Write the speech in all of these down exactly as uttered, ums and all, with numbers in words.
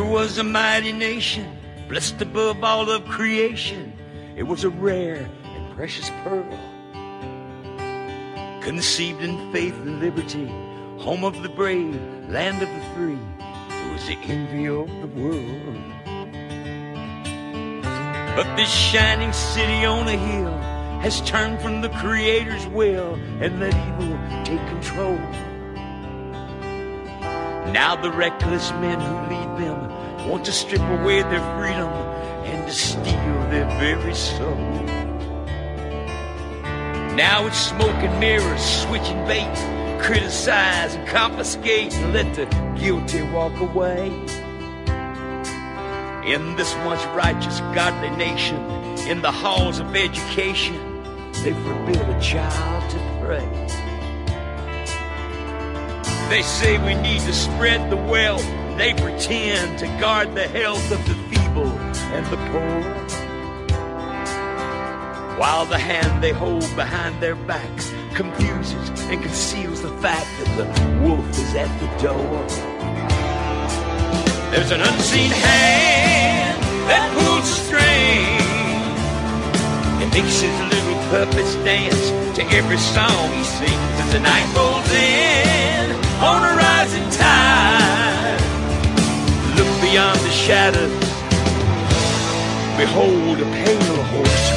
was a mighty nation, blessed above all of creation. It was a rare and precious pearl, conceived in faith and liberty, home of the brave, land of the free. It was the envy of the world. But this shining city on a hill has turned from the Creator's will and let evil take control. Now the reckless men who lead them want to strip away their freedom and to steal their very soul. Now it's smoke and mirrors, switching bait, criticize and confiscate and let the guilty walk away. In this once righteous, godly nation, in the halls of education, they forbid a child to pray. They say we need to spread the wealth. They pretend to guard the health of the feeble and the poor, while the hand they hold behind their backs confuses and conceals the fact that the wolf is at the door. There's an unseen hand that pulls strings. It makes his little puppets dance to every song he sings as the night rolls in on a rising tide. Look beyond the shadows, behold a pale horse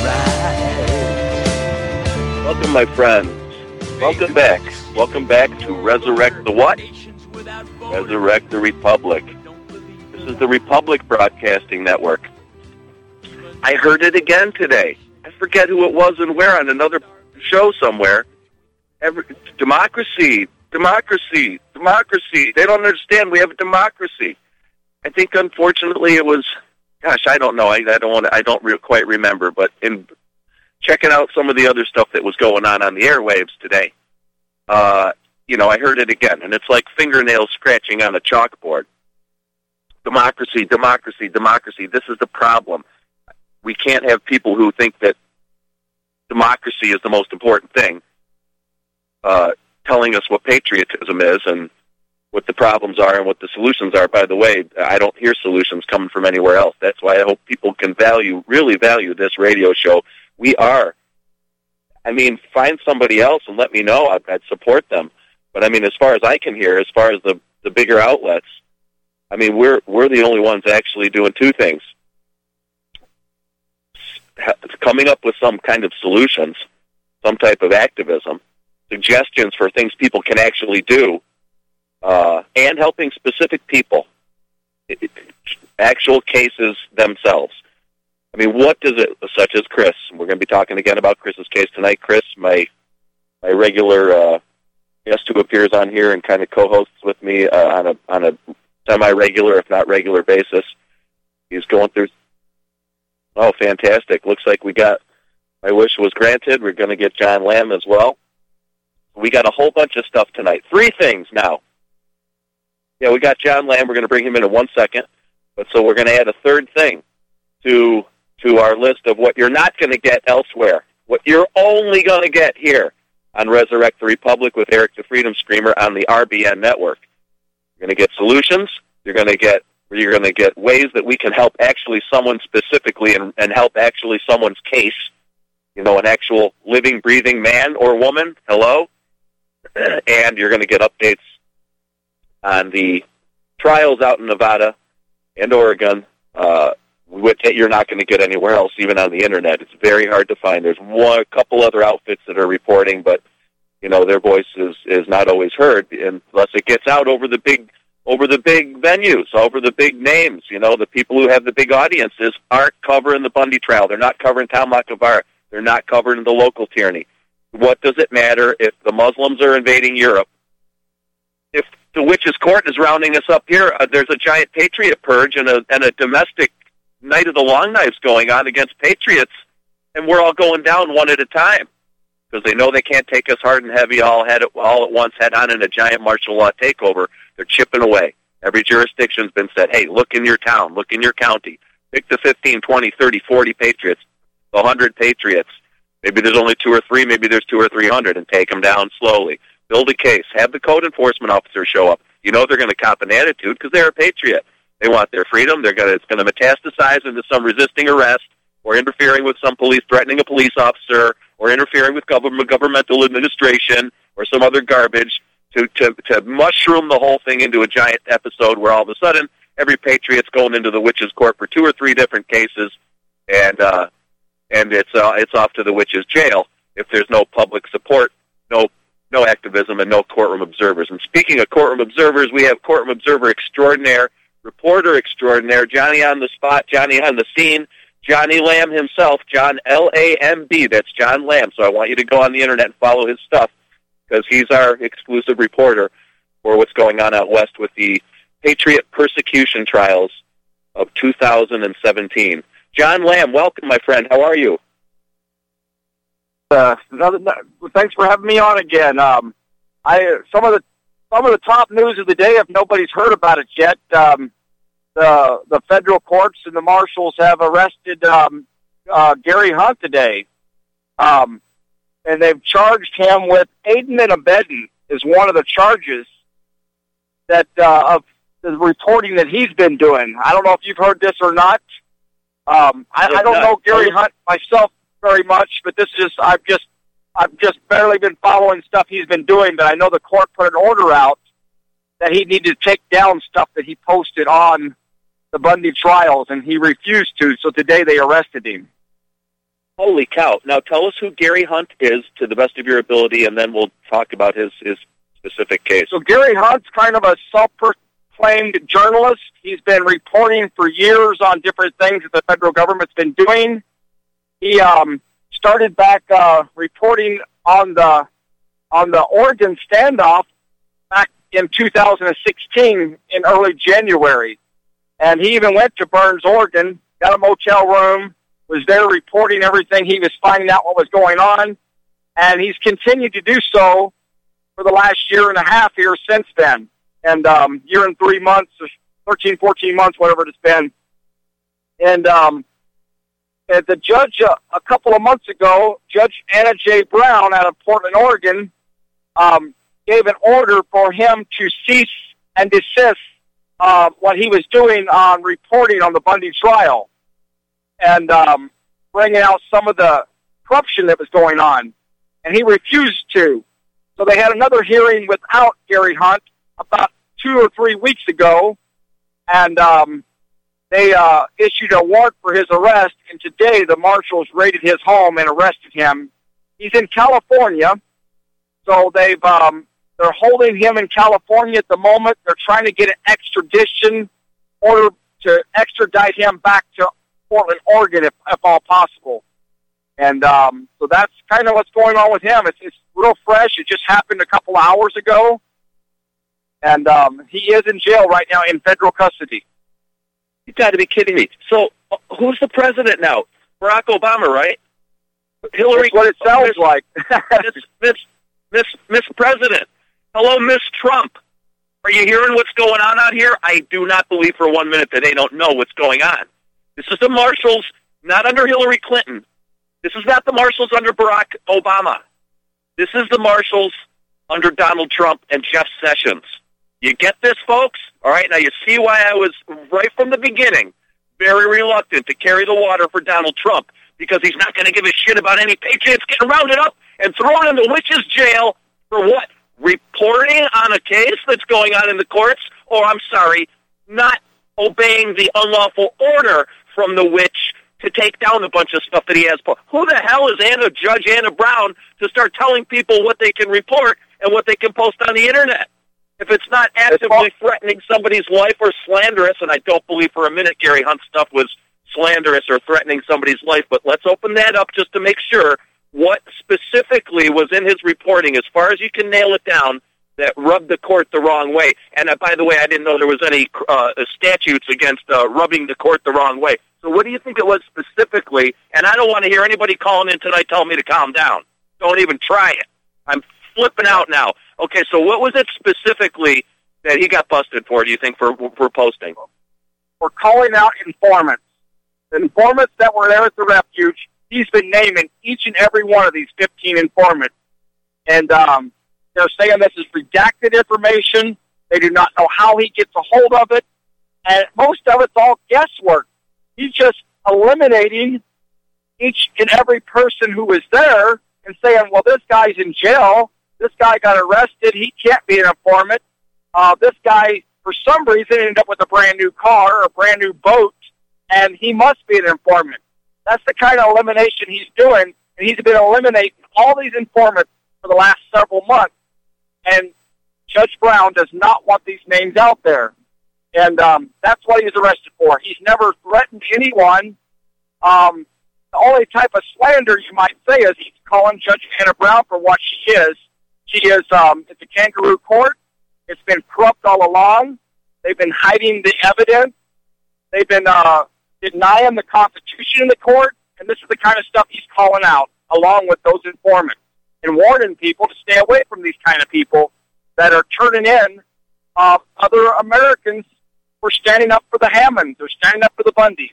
ride. Welcome, my friends. Welcome back. Welcome back to Resurrect the what? Resurrect the Republic. This is the Republic Broadcasting Network. I heard it again today. I forget who it was and where on another show somewhere. Every, democracy, democracy, democracy. They don't understand we have a democracy. I think, unfortunately, it was. Gosh, I don't know. I, I don't want. I don't re- quite remember. But in checking out some of the other stuff that was going on on the airwaves today, uh, you know, I heard it again, and it's like fingernails scratching on a chalkboard. Democracy, democracy, democracy. This is the problem. We can't have people who think that democracy is the most important thing uh, telling us what patriotism is and what the problems are and what the solutions are. By the way, I don't hear solutions coming from anywhere else. That's why I hope people can value, really value this radio show. We are. I mean, find somebody else and let me know. I'd, I'd support them. But, I mean, as far as I can hear, as far as the, the bigger outlets, I mean, we're we're the only ones actually doing two things. Coming up with some kind of solutions, some type of activism, suggestions for things people can actually do, uh, and helping specific people, actual cases themselves. I mean, what does it, such as Chris, we're going to be talking again about Chris's case tonight. Chris, my my regular uh, guest who appears on here and kind of co-hosts with me uh, on a on a semi-regular, if not regular basis. He's going through... Oh, fantastic. Looks like we got... My wish was granted. We're going to get John Lamb as well. We got a whole bunch of stuff tonight. Three things now. Yeah, we got John Lamb. We're going to bring him in in one second. But so we're going to add a third thing to to our list of what you're not going to get elsewhere. What you're only going to get here on Resurrect the Republic with Eric the Freedom Screamer on the R B N network. You're going to get solutions. You're going to get you're going to get ways that we can help actually someone specifically and, and help actually someone's case. You know, an actual living, breathing man or woman. Hello, and you're going to get updates on the trials out in Nevada and Oregon. Uh, that you're not going to get anywhere else, even on the internet. It's very hard to find. There's one, a couple other outfits that are reporting, but you know, their voice is, is not always heard unless it gets out over the big over the big venues, over the big names. You know, the people who have the big audiences aren't covering the Bundy trial. They're not covering Talmud Kavar. They're not covering the local tyranny. What does it matter if the Muslims are invading Europe? If the witches' court is rounding us up here, uh, there's a giant patriot purge and a, and a domestic night of the long knives going on against patriots, and we're all going down one at a time. Because they know they can't take us hard and heavy all head all at once, head on in a giant martial law takeover. They're chipping away. Every jurisdiction's been said, hey, look in your town, look in your county. Pick the fifteen, twenty, thirty, forty patriots, the one hundred patriots. Maybe there's only two or three, maybe there's two or three hundred, and take them down slowly. Build a case. Have the code enforcement officer show up. You know they're going to cop an attitude because they're a patriot. They want their freedom. They're gonna, it's going to metastasize into some resisting arrest or interfering with some police, threatening a police officer, or interfering with government, governmental administration or some other garbage to, to, to mushroom the whole thing into a giant episode where all of a sudden every patriot's going into the witch's court for two or three different cases, and uh, and it's uh, it's off to the witch's jail if there's no public support, no no activism, and no courtroom observers. And speaking of courtroom observers, we have courtroom observer extraordinaire, reporter extraordinaire, Johnny on the spot, Johnny on the scene, Johnny Lamb himself, John L A M B. That's John Lamb. So I want you to go on the internet and follow his stuff because he's our exclusive reporter for what's going on out west with the Patriot persecution trials of two thousand seventeen. John Lamb, welcome, my friend. How are you? Uh, another, thanks for having me on again. Um, I some of the some of the top news of the day, if nobody's heard about it yet, um, the the federal courts and the marshals have arrested um, uh, Gary Hunt today, um, and they've charged him with aiding and abetting is one of the charges that uh, of the reporting that he's been doing. I don't know if you've heard this or not. Um, I, I don't know Gary Hunt myself very much, but this is I've just I've just barely been following stuff he's been doing. But I know the court put an order out that he needed to take down stuff that he posted on the Bundy trials, and he refused to. So today they arrested him. Holy cow! Now tell us who Gary Hunt is, to the best of your ability, and then we'll talk about his his specific case. So Gary Hunt's kind of a self-proclaimed journalist. He's been reporting for years on different things that the federal government's been doing. He um, started back uh, reporting on the on the Oregon standoff back in two thousand sixteen in early January, and he even went to Burns, Oregon, got a motel room, was there reporting everything he was finding out what was going on, and he's continued to do so for the last year and a half here since then, and um, year and three months, thirteen, fourteen months, whatever it's been. And um, the judge, uh, a couple of months ago, Judge Anna J. Brown out of Portland, Oregon, um, gave an order for him to cease and desist uh, what he was doing on reporting on the Bundy trial and um, bringing out some of the corruption that was going on. And he refused to. So they had another hearing without Gary Hunt about two or three weeks ago, and um, they uh, issued a warrant for his arrest, and today the marshals raided his home and arrested him. He's in California, so they've, um, they're holding him in California at the moment. They're trying to get an extradition order to extradite him back to Portland, Oregon, if, if all possible. And um, so that's kind of what's going on with him. It's, it's real fresh. It just happened a couple hours ago. And um, he is in jail right now in federal custody. You've got to be kidding me. So uh, who's the president now? Barack Obama, right? Hillary. That's what it sounds Miss, like. Miss, Miss, Miss, Miss President. Hello, Miss Trump. Are you hearing what's going on out here? I do not believe for one minute that they don't know what's going on. This is the marshals, not under Hillary Clinton. This is not the marshals under Barack Obama. This is the marshals under Donald Trump and Jeff Sessions. You get this, folks? All right, now you see why I was, right from the beginning, very reluctant to carry the water for Donald Trump, because he's not going to give a shit about any patriots getting rounded up and thrown in the witch's jail for what? Reporting on a case that's going on in the courts, or, I'm sorry, not obeying the unlawful order from the witch to take down a bunch of stuff that he has. Who the hell is Anna, Judge Anna Brown to start telling people what they can report and what they can post on the Internet? If it's not actively threatening somebody's life or slanderous, and I don't believe for a minute Gary Hunt's stuff was slanderous or threatening somebody's life, but let's open that up just to make sure what specifically was in his reporting, as far as you can nail it down, that rubbed the court the wrong way. And uh, by the way, I didn't know there was any uh, statutes against uh, rubbing the court the wrong way. So what do you think it was specifically? And I don't want to hear anybody calling in tonight telling me to calm down. Don't even try it. I'm flipping out now. Okay, so what was it specifically that he got busted for, do you think, for for posting? For calling out informants. The informants that were there at the refuge, he's been naming each and every one of these fifteen informants. And um, they're saying this is redacted information. They do not know how he gets a hold of it. And most of it's all guesswork. He's just eliminating each and every person who was there and saying, well, this guy's in jail. This guy got arrested. He can't be an informant. Uh, this guy, for some reason, ended up with a brand new car or a brand new boat, and he must be an informant. That's the kind of elimination he's doing, and he's been eliminating all these informants for the last several months. And Judge Brown does not want these names out there. And um, that's what he was arrested for. He's never threatened anyone. Um, the only type of slander you might say is he's calling Judge Anna Brown for what she is. She is, um, it's a kangaroo court. It's been corrupt all along. They've been hiding the evidence. They've been uh, denying the Constitution in the court. And this is the kind of stuff he's calling out, along with those informants, and warning people to stay away from these kind of people that are turning in uh, other Americans for standing up for the Hammonds or standing up for the Bundys.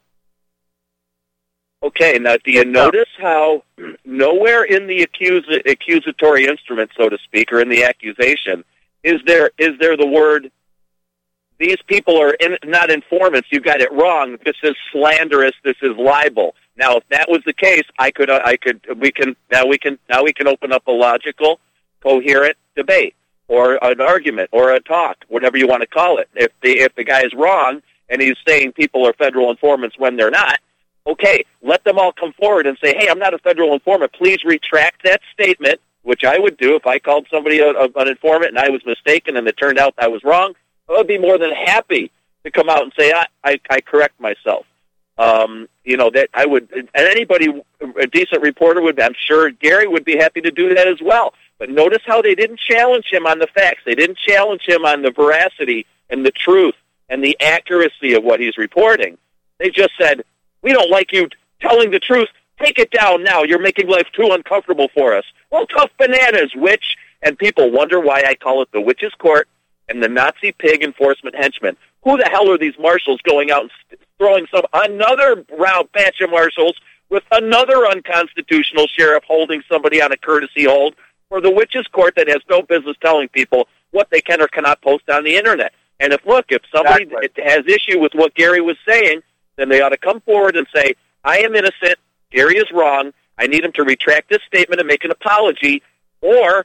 Okay, now do you notice how nowhere in the accus- accusatory instrument, so to speak, or in the accusation, is there is there the word, these people are in, not informants, you got it wrong, this is slanderous, this is libel. Now, if that was the case, I could, uh, I could, we can, now we can, now we can open up a logical, coherent debate, or an argument, or a talk, whatever you want to call it. If the, if the guy is wrong, and he's saying people are federal informants when they're not, okay, let them all come forward and say, hey, I'm not a federal informant. Please retract that statement, which I would do if I called somebody a, a, an informant and I was mistaken and it turned out I was wrong. I would be more than happy to come out and say, I, I, I correct myself. Um, you know, that I would, and anybody, a decent reporter would, I'm sure Gary would be happy to do that as well. But notice how they didn't challenge him on the facts. They didn't challenge him on the veracity and the truth and the accuracy of what he's reporting. They just said, we don't like you telling the truth. Take it down now. You're making life too uncomfortable for us. Well, tough bananas, witch. And people wonder why I call it the witch's court and the Nazi pig enforcement henchmen. Who the hell are these marshals going out and throwing some another round batch of marshals with another unconstitutional sheriff holding somebody on a courtesy hold for the witch's court that has no business telling people what they can or cannot post on the internet? And if, look, if somebody exactly. has issue with what Gary was saying, then they ought to come forward and say, I am innocent, Gary is wrong, I need him to retract this statement and make an apology, or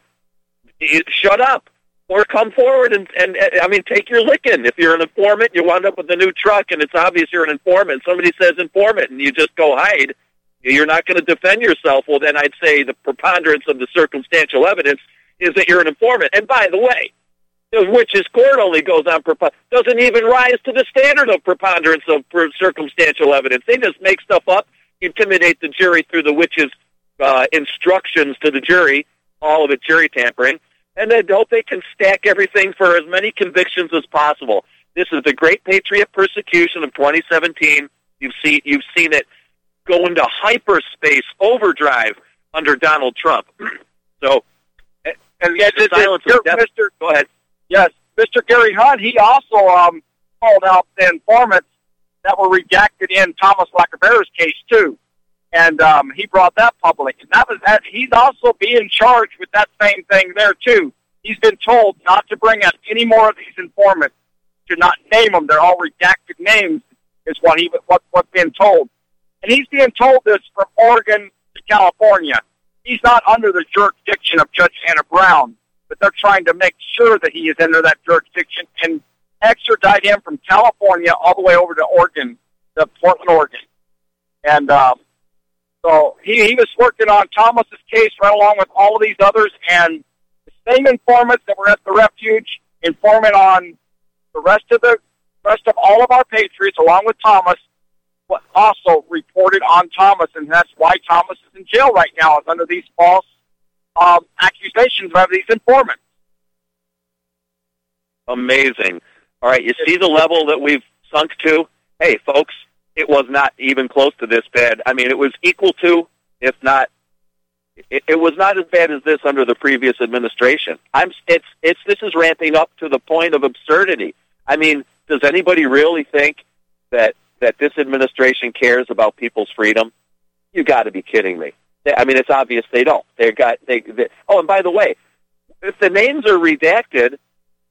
shut up, or come forward and, and, I mean, take your licking. If you're an informant, you wound up with a new truck, and it's obvious you're an informant. Somebody says informant, and you just go hide. You're not going to defend yourself. Well, then I'd say the preponderance of the circumstantial evidence is that you're an informant. And by the way, the witch's court only goes on, doesn't even rise to the standard of preponderance of circumstantial evidence. They just make stuff up, intimidate the jury through the witch's uh, instructions to the jury, all of it jury tampering, and they hope they can stack everything for as many convictions as possible. This is the great patriot persecution of twenty seventeen. You've seen, you've seen it go into hyperspace overdrive under Donald Trump. So, and, and yeah, the silence is death. Mister Go ahead. Yes, Mister Gary Hunt, he also um, called out the informants that were redacted in Thomas Lacavera's case, too. And um, he brought that public. And that was that. He's also being charged with that same thing there, too. He's been told not to bring up any more of these informants, to not name them. They're all redacted names, is what he what what's been told. And he's being told this from Oregon to California. He's not under the jurisdiction of Judge Anna Brown, but they're trying to make sure that he is under that jurisdiction and extradite him from California all the way over to Oregon, to Portland, Oregon. And um, so he, he was working on Thomas's case right along with all of these others, and the same informants that were at the refuge informing on the rest of the rest of all of our patriots, along with Thomas, also reported on Thomas, and that's why Thomas is in jail right now, is under these false Um, accusations of these informants. Amazing. All right, you see the level that we've sunk to? Hey, folks, it was not even close to this bad. I mean, it was equal to, if not, it, it was not as bad as this under the previous administration. I'm, it's, it's, this is ramping up to the point of absurdity. I mean, does anybody really think that, that this administration cares about people's freedom? You got to be kidding me. I mean, it's obvious they don't. They got they, they. Oh, and by the way, if the names are redacted,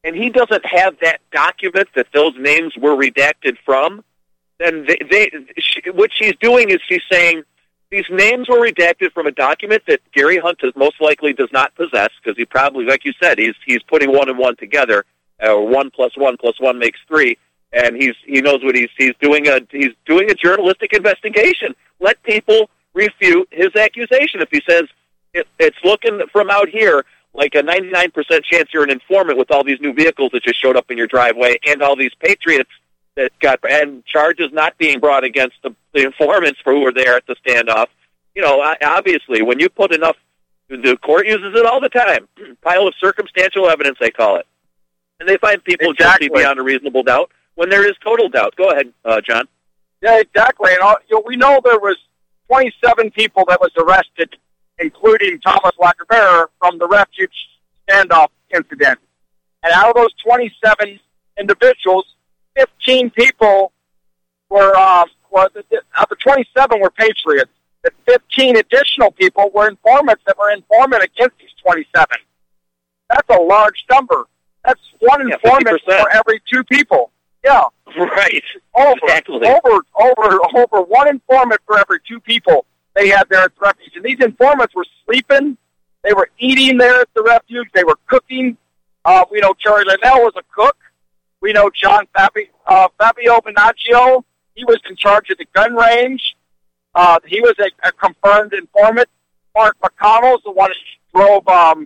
and he doesn't have that document that those names were redacted from, then they, they she, what she's doing is she's saying these names were redacted from a document that Gary Hunt is most likely does not possess, because he probably, like you said, he's he's putting one and one together, or uh, one plus one plus one makes three, and he's he knows what he's he's doing a he's doing a journalistic investigation. Let people refute his accusation. If he says it, it's looking from out here like a ninety-nine percent chance you're an informant with all these new vehicles that just showed up in your driveway and all these patriots that got, and charges not being brought against the, the informants who were there at the standoff. You know, obviously, when you put enough, the court uses it all the time. Pile of circumstantial evidence, they call it. And they find people exactly. guilty beyond a reasonable doubt when there is total doubt. Go ahead, uh, John. Yeah, exactly. And all, you know, we know there was twenty-seven people that was arrested, including Thomas Lacavera, from the refuge standoff incident. And out of those twenty-seven individuals, fifteen people were, uh, were the, of the twenty-seven were patriots. The fifteen additional people were informants that were informant against these twenty-seven. That's a large number. That's one yeah, informant fifty percent for every two people. Yeah. Right. Over, exactly. over, over, over one informant for every two people they had there at the refuge. And these informants were sleeping. They were eating there at the refuge. They were cooking. Uh, we know Jerry Linnell was a cook. We know John Fabi, uh, Fabio Benaggio. He was in charge of the gun range. Uh, he was a, a confirmed informant. Mark McConnell is the one that drove, um,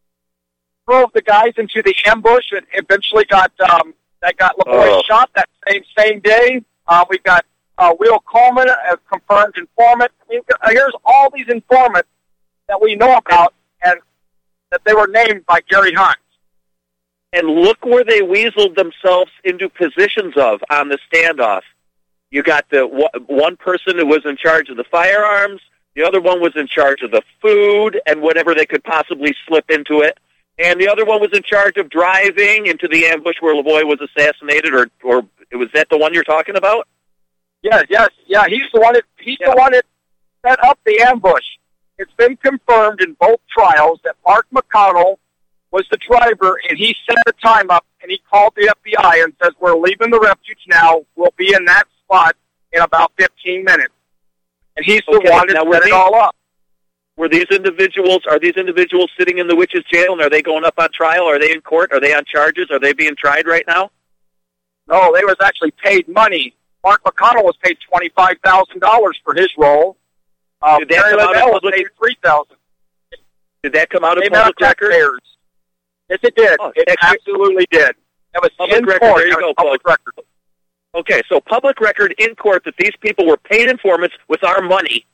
drove the guys into the ambush and eventually got, um, that got LaVoy oh. shot that same, same day. Uh, we've got, uh, Will Coleman as confirmed informant. I mean, here's all these informants that we know about and that they were named by Gary Hunt. And look where they weaseled themselves into positions of on the standoff. You got the one person who was in charge of the firearms, the other one was in charge of the food and whatever they could possibly slip into it, and the other one was in charge of driving into the ambush where LaVoy was assassinated, or or was that the one you're talking about? Yes, yes, yeah. He's the one that he's yeah. the one that set up the ambush. It's been confirmed in both trials that Mark McConnell was the driver, and he set the time up, and he called the F B I and says, we're leaving the refuge now. We'll be in that spot in about fifteen minutes. And he's the okay, one that set these, it all up. Were these individuals, are these individuals sitting in the witches' jail, and are they going up on trial? Are they in court? Are they on charges? Are they being tried right now? No, they was actually paid money. Mark McConnell was paid twenty-five thousand dollars for his role. Uh, Did that come out of public? Paid three thousand. Did that come out of they public record? Taxpayers. Yes, it did. Oh, it absolutely did. That was public in record. court. There you go, public record. Okay, so public record in court that these people were paid informants with our money,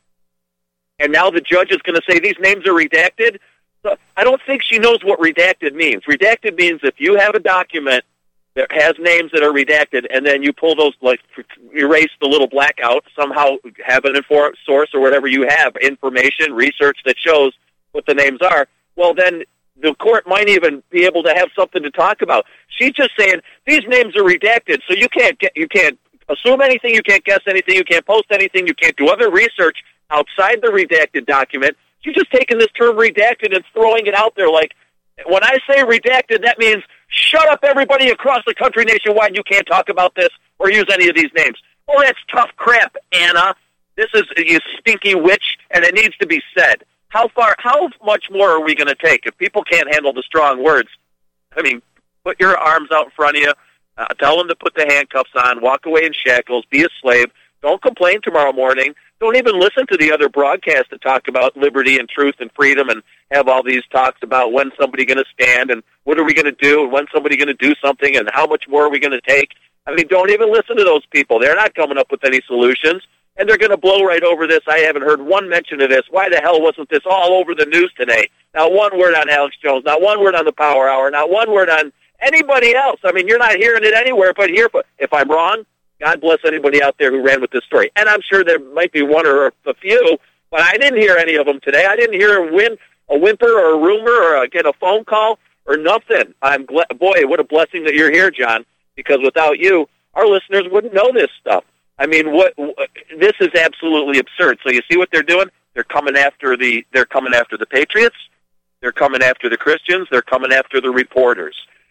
and now the judge is going to say these names are redacted. So I don't think she knows what redacted means. Redacted means if you have a document that has names that are redacted, and then you pull those, like, erase the little blackout, somehow have an inform source or whatever you have, information, research that shows what the names are, well, then the court might even be able to have something to talk about. She's just saying these names are redacted, so you can't get, you can't assume anything, you can't guess anything, you can't post anything, you can't do other research outside the redacted document. She's just taking this term redacted and throwing it out there like, when I say redacted, that means shut up everybody across the country nationwide, you can't talk about this or use any of these names. Well, that's tough crap, Anna. This is, you stinky witch, and it needs to be said. How far, how much more are we going to take? If people can't handle the strong words, I mean, put your arms out in front of you, uh, tell them to put the handcuffs on, walk away in shackles, be a slave, don't complain tomorrow morning, don't even listen to the other broadcasts that talk about liberty and truth and freedom and have all these talks about when somebody going to stand and what are we going to do and when somebody going to do something and how much more are we going to take. I mean, don't even listen to those people. They're not coming up with any solutions. And they're going to blow right over this. I haven't heard one mention of this. Why the hell wasn't this all over the news today? Not one word on Alex Jones, not one word on the Power Hour, not one word on anybody else. I mean, you're not hearing it anywhere but here. But if I'm wrong, God bless anybody out there who ran with this story. And I'm sure there might be one or a few, but I didn't hear any of them today. I didn't hear a, win, a whimper or a rumor or a, get a phone call or nothing. I'm glad. Boy, what a blessing that you're here, John, because without you, our listeners wouldn't know this stuff. I mean, what, what this is absolutely absurd. So you see what they're doing? They're coming after the they're coming after the patriots. They're coming after the Christians. They're coming after the reporters.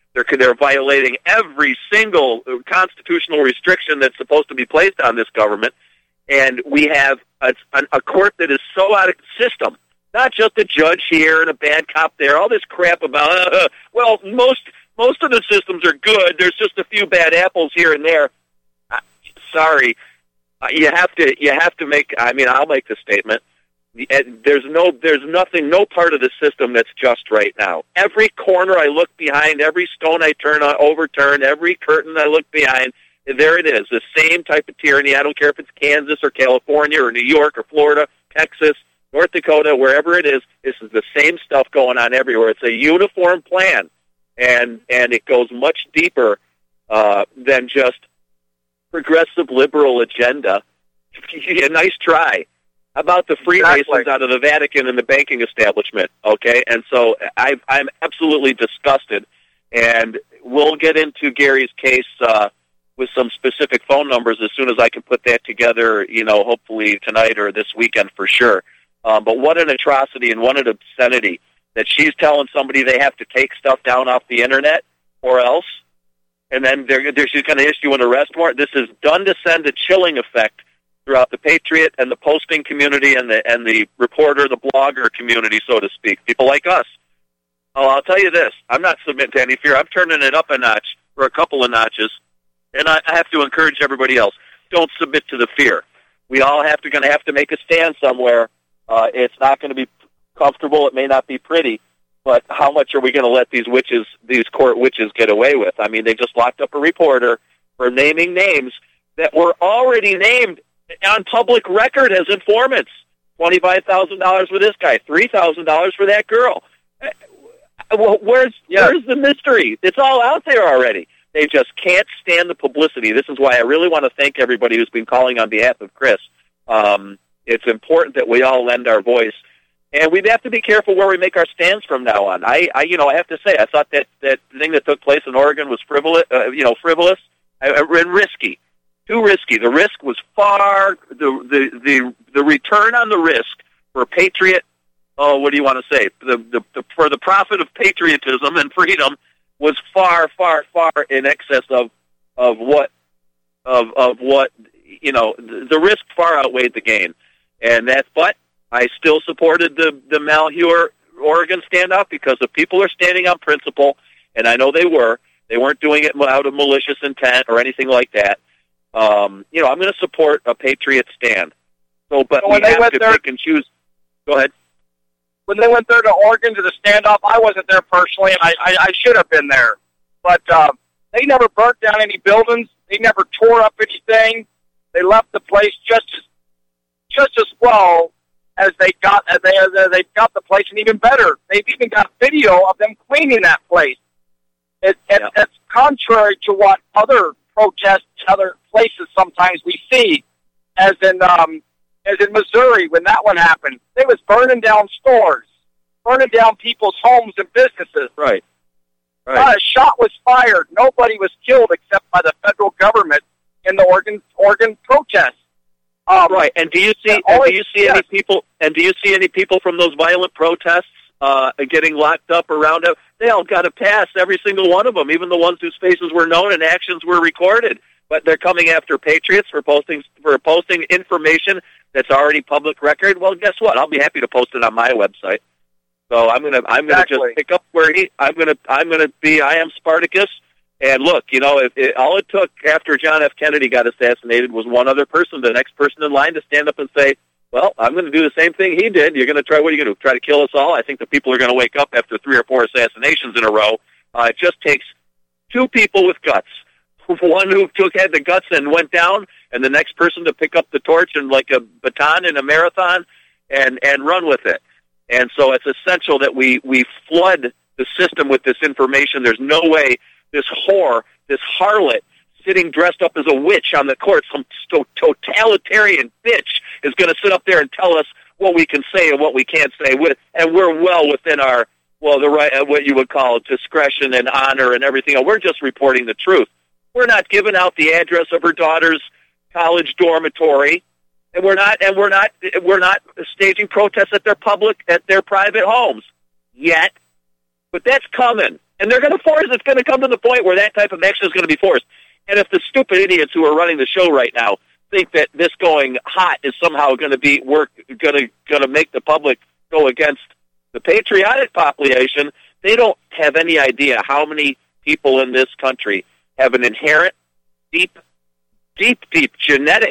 They're, they're violating every single constitutional restriction that's supposed to be placed on this government. And we have a, a court that is so out of system. Not just a judge here and a bad cop there. All this crap about, uh, well, most most of the systems are good. There's just a few bad apples here and there. Uh, sorry, uh, you have to you have to make. I mean, I'll make the statement. There's no there's nothing, no part of the system that's just right now. Every corner I look behind, every stone I turn on, overturn, every curtain I look behind, there it is. The same type of tyranny. I don't care if it's Kansas or California or New York or Florida, Texas, North Dakota, wherever it is, this is the same stuff going on everywhere. It's a uniform plan, and and it goes much deeper uh, than just progressive liberal agenda. A nice try. How about the Freemasons exactly. out of the Vatican and the banking establishment, okay? And so I, I'm absolutely disgusted, and we'll get into Gary's case uh, with some specific phone numbers as soon as I can put that together, you know, hopefully tonight or this weekend for sure. Um, but what an atrocity and what an obscenity that she's telling somebody they have to take stuff down off the Internet or else, and then they're, they're, she's going to issue an arrest warrant. This is done to send a chilling effect throughout the Patriot and the posting community and the and the reporter, the blogger community, so to speak, people like us. Oh, I'll tell you this. I'm not submitting to any fear. I'm turning it up a notch or a couple of notches, and I, I have to encourage everybody else, don't submit to the fear. We all have to going to have to make a stand somewhere. Uh, it's not going to be comfortable. It may not be pretty, but how much are we going to let these witches, these court witches, get away with? I mean, they just locked up a reporter for naming names that were already named on public record as informants. twenty-five thousand dollars for this guy, three thousand dollars for that girl. Well, where's, yeah. where's the mystery? It's all out there already. They just can't stand the publicity. This is why I really want to thank everybody who's been calling on behalf of Chris. Um, it's important that we all lend our voice, and we have to be careful where we make our stands from now on. I, I you know, I have to say, I thought that, that thing that took place in Oregon was frivolous, uh, you know, frivolous and risky. Too risky. The risk was far, the, the the the return on the risk for patriot, oh, what do you want to say? The, the, the for the profit of patriotism and freedom was far, far, far in excess of of what of of what you know. The risk far outweighed the gain, and that. But I still supported the the Malheur Oregon standoff because the people are standing on principle, and I know they were. They weren't doing it out of malicious intent or anything like that. Um, you know, I'm going to support a patriot stand. So, but so we have to there, pick and choose. Go ahead. When they went there to Oregon to the standoff, I wasn't there personally, and I, I, I should have been there. But uh, they never burnt down any buildings. They never tore up anything. They left the place just as just as well as they got as they as they got the place, and even better, they've even got video of them cleaning that place. It, it, yeah. It's contrary to what other protests in other places sometimes we see, as in um, as in Missouri when that one happened. They was burning down stores, burning down people's homes and businesses. Right. Right. Not a shot was fired. Nobody was killed except by the federal government in the Oregon Oregon protests. Um, right. And do you see? And always, do you see yes. any people? And do you see any people from those violent protests uh, getting locked up around it? They all got a pass, every single one of them, even the ones whose faces were known and actions were recorded. But they're coming after patriots for posting for posting information that's already public record. Well, guess what? I'll be happy to post it on my website. So I'm gonna I'm gonna exactly. just pick up where he I'm gonna I'm gonna be I am Spartacus. And look, you know, if it, all it took after John F. Kennedy got assassinated was one other person, the next person in line, to stand up and say, well, I'm going to do the same thing he did. You're going to try, what are you going to do, try to kill us all? I think the people are going to wake up after three or four assassinations in a row. Uh, it just takes two people with guts. One who took had the guts and went down, and the next person to pick up the torch and like a baton in a marathon and, and run with it. And so it's essential that we, we flood the system with this information. There's no way this whore, this harlot, sitting dressed up as a witch on the court, some totalitarian bitch, is going to sit up there and tell us what we can say and what we can't say, with, and we're well within our, well, the right, what you would call discretion and honor and everything. We're just reporting the truth. We're not giving out the address of her daughter's college dormitory, and we're not, and we're not, we're not staging protests at their public, at their private homes yet. But that's coming. And they're going to force, it's going to come to the point where that type of action is going to be forced. And if the stupid idiots who are running the show right now think that this going hot is somehow going to be work, going to going to make the public go against the patriotic population, they don't have any idea how many people in this country have an inherent, deep, deep, deep genetic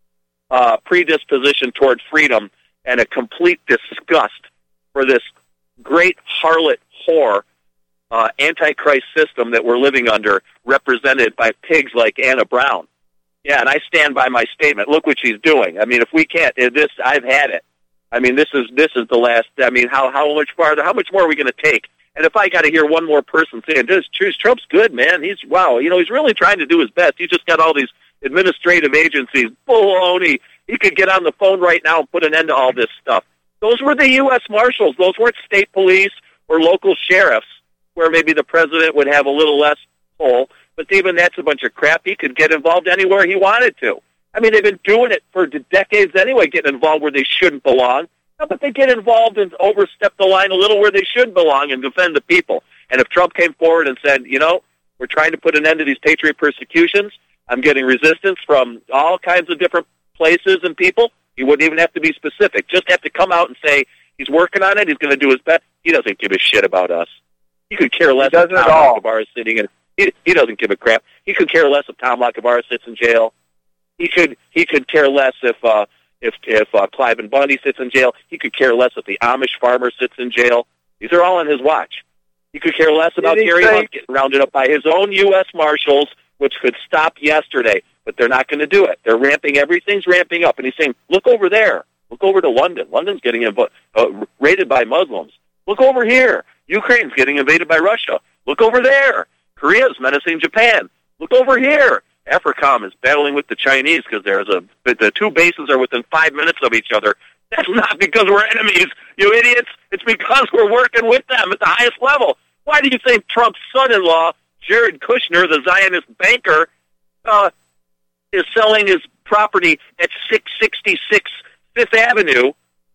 uh, predisposition toward freedom and a complete disgust for this great harlot whore uh, antichrist system that we're living under, represented by pigs like Anna Brown. Yeah, and I stand by my statement. Look what she's doing. I mean, if we can't, if this, I've had it. I mean, this is this is the last. I mean, how how much farther? How much more are we going to take? And if I got to hear one more person saying, "This Trump's good, man. He's wow. You know, he's really trying to do his best. He's just got all these administrative agencies. Baloney. He could get on the phone right now and put an end to all this stuff." Those were the U S Marshals. Those weren't state police or local sheriffs, where maybe the president would have a little less pull. But even that's a bunch of crap. He could get involved anywhere he wanted to. I mean, they've been doing it for decades anyway, getting involved where they shouldn't belong. No, but they get involved and overstep the line a little where they should belong and defend the people. And if Trump came forward and said, you know, we're trying to put an end to these patriot persecutions, I'm getting resistance from all kinds of different places and people, he wouldn't even have to be specific. Just have to come out and say he's working on it, he's going to do his best. He doesn't give a shit about us. He could care less if Tom Lockebar is sitting in. He, he doesn't give a crap. He could care less if Tom Lockebar sits in jail. He could he could care less if uh, if if uh, Cliven Bundy sits in jail. He could care less if the Amish farmer sits in jail. These are all on his watch. He could care less about Gary Hunt getting rounded up by his own U S Marshals, which could stop yesterday. But they're not going to do it. They're ramping. Everything's ramping up. And he's saying, look over there. Look over to London. London's getting inv- uh, raided by Muslims. Look over here. Ukraine's getting invaded by Russia. Look over there. Korea's menacing Japan. Look over here. AFRICOM is battling with the Chinese because there's a the two bases are within five minutes of each other. That's not because we're enemies, you idiots. It's because we're working with them at the highest level. Why do you think Trump's son-in-law, Jared Kushner, the Zionist banker, uh, is selling his property at six sixty-six Fifth Avenue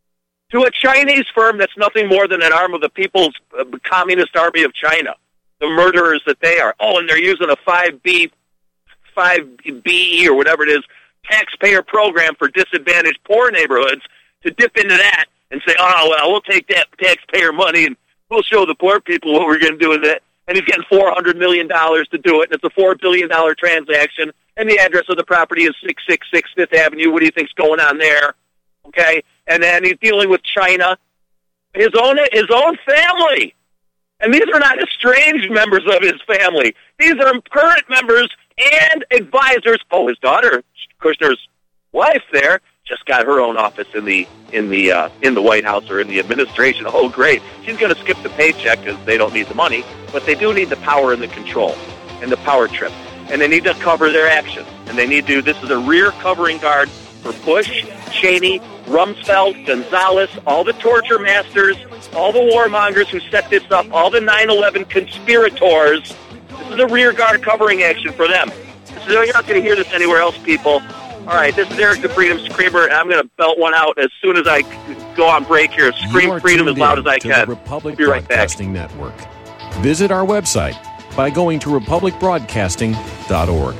to a Chinese firm that's nothing more than an arm of the People's uh, Communist Army of China, the murderers that they are? Oh, and they're using a five B, five B E or whatever it is, taxpayer program for disadvantaged poor neighborhoods to dip into that and say, oh, well, we'll take that taxpayer money and we'll show the poor people what we're going to do with it. And he's getting four hundred million dollars to do it, and it's a four billion dollars transaction, and the address of the property is six sixty-six Fifth Avenue. What do you think's going on there? Okay? And then he's dealing with China, his own his own family. And these are not estranged members of his family. These are current members and advisors. Oh, his daughter, Kushner's wife there, just got her own office in the in the uh, in the White House or in the administration. Oh, great. She's going to skip the paycheck because they don't need the money, but they do need the power and the control and the power trip. And they need to cover their actions. And they need to, this is a rear covering guard for Bush, Cheney, Rumsfeld, Gonzalez, all the torture masters, all the warmongers who set this up, all the nine eleven conspirators. This is a rear guard covering action for them. This is, you're not going to hear this anywhere else, people. All right, this is Eric the Freedom Screamer, and I'm going to belt one out as soon as I go on break here. Scream freedom as loud as I can. The Republic Be right back. Broadcasting Network. Visit our website by going to republic broadcasting dot org.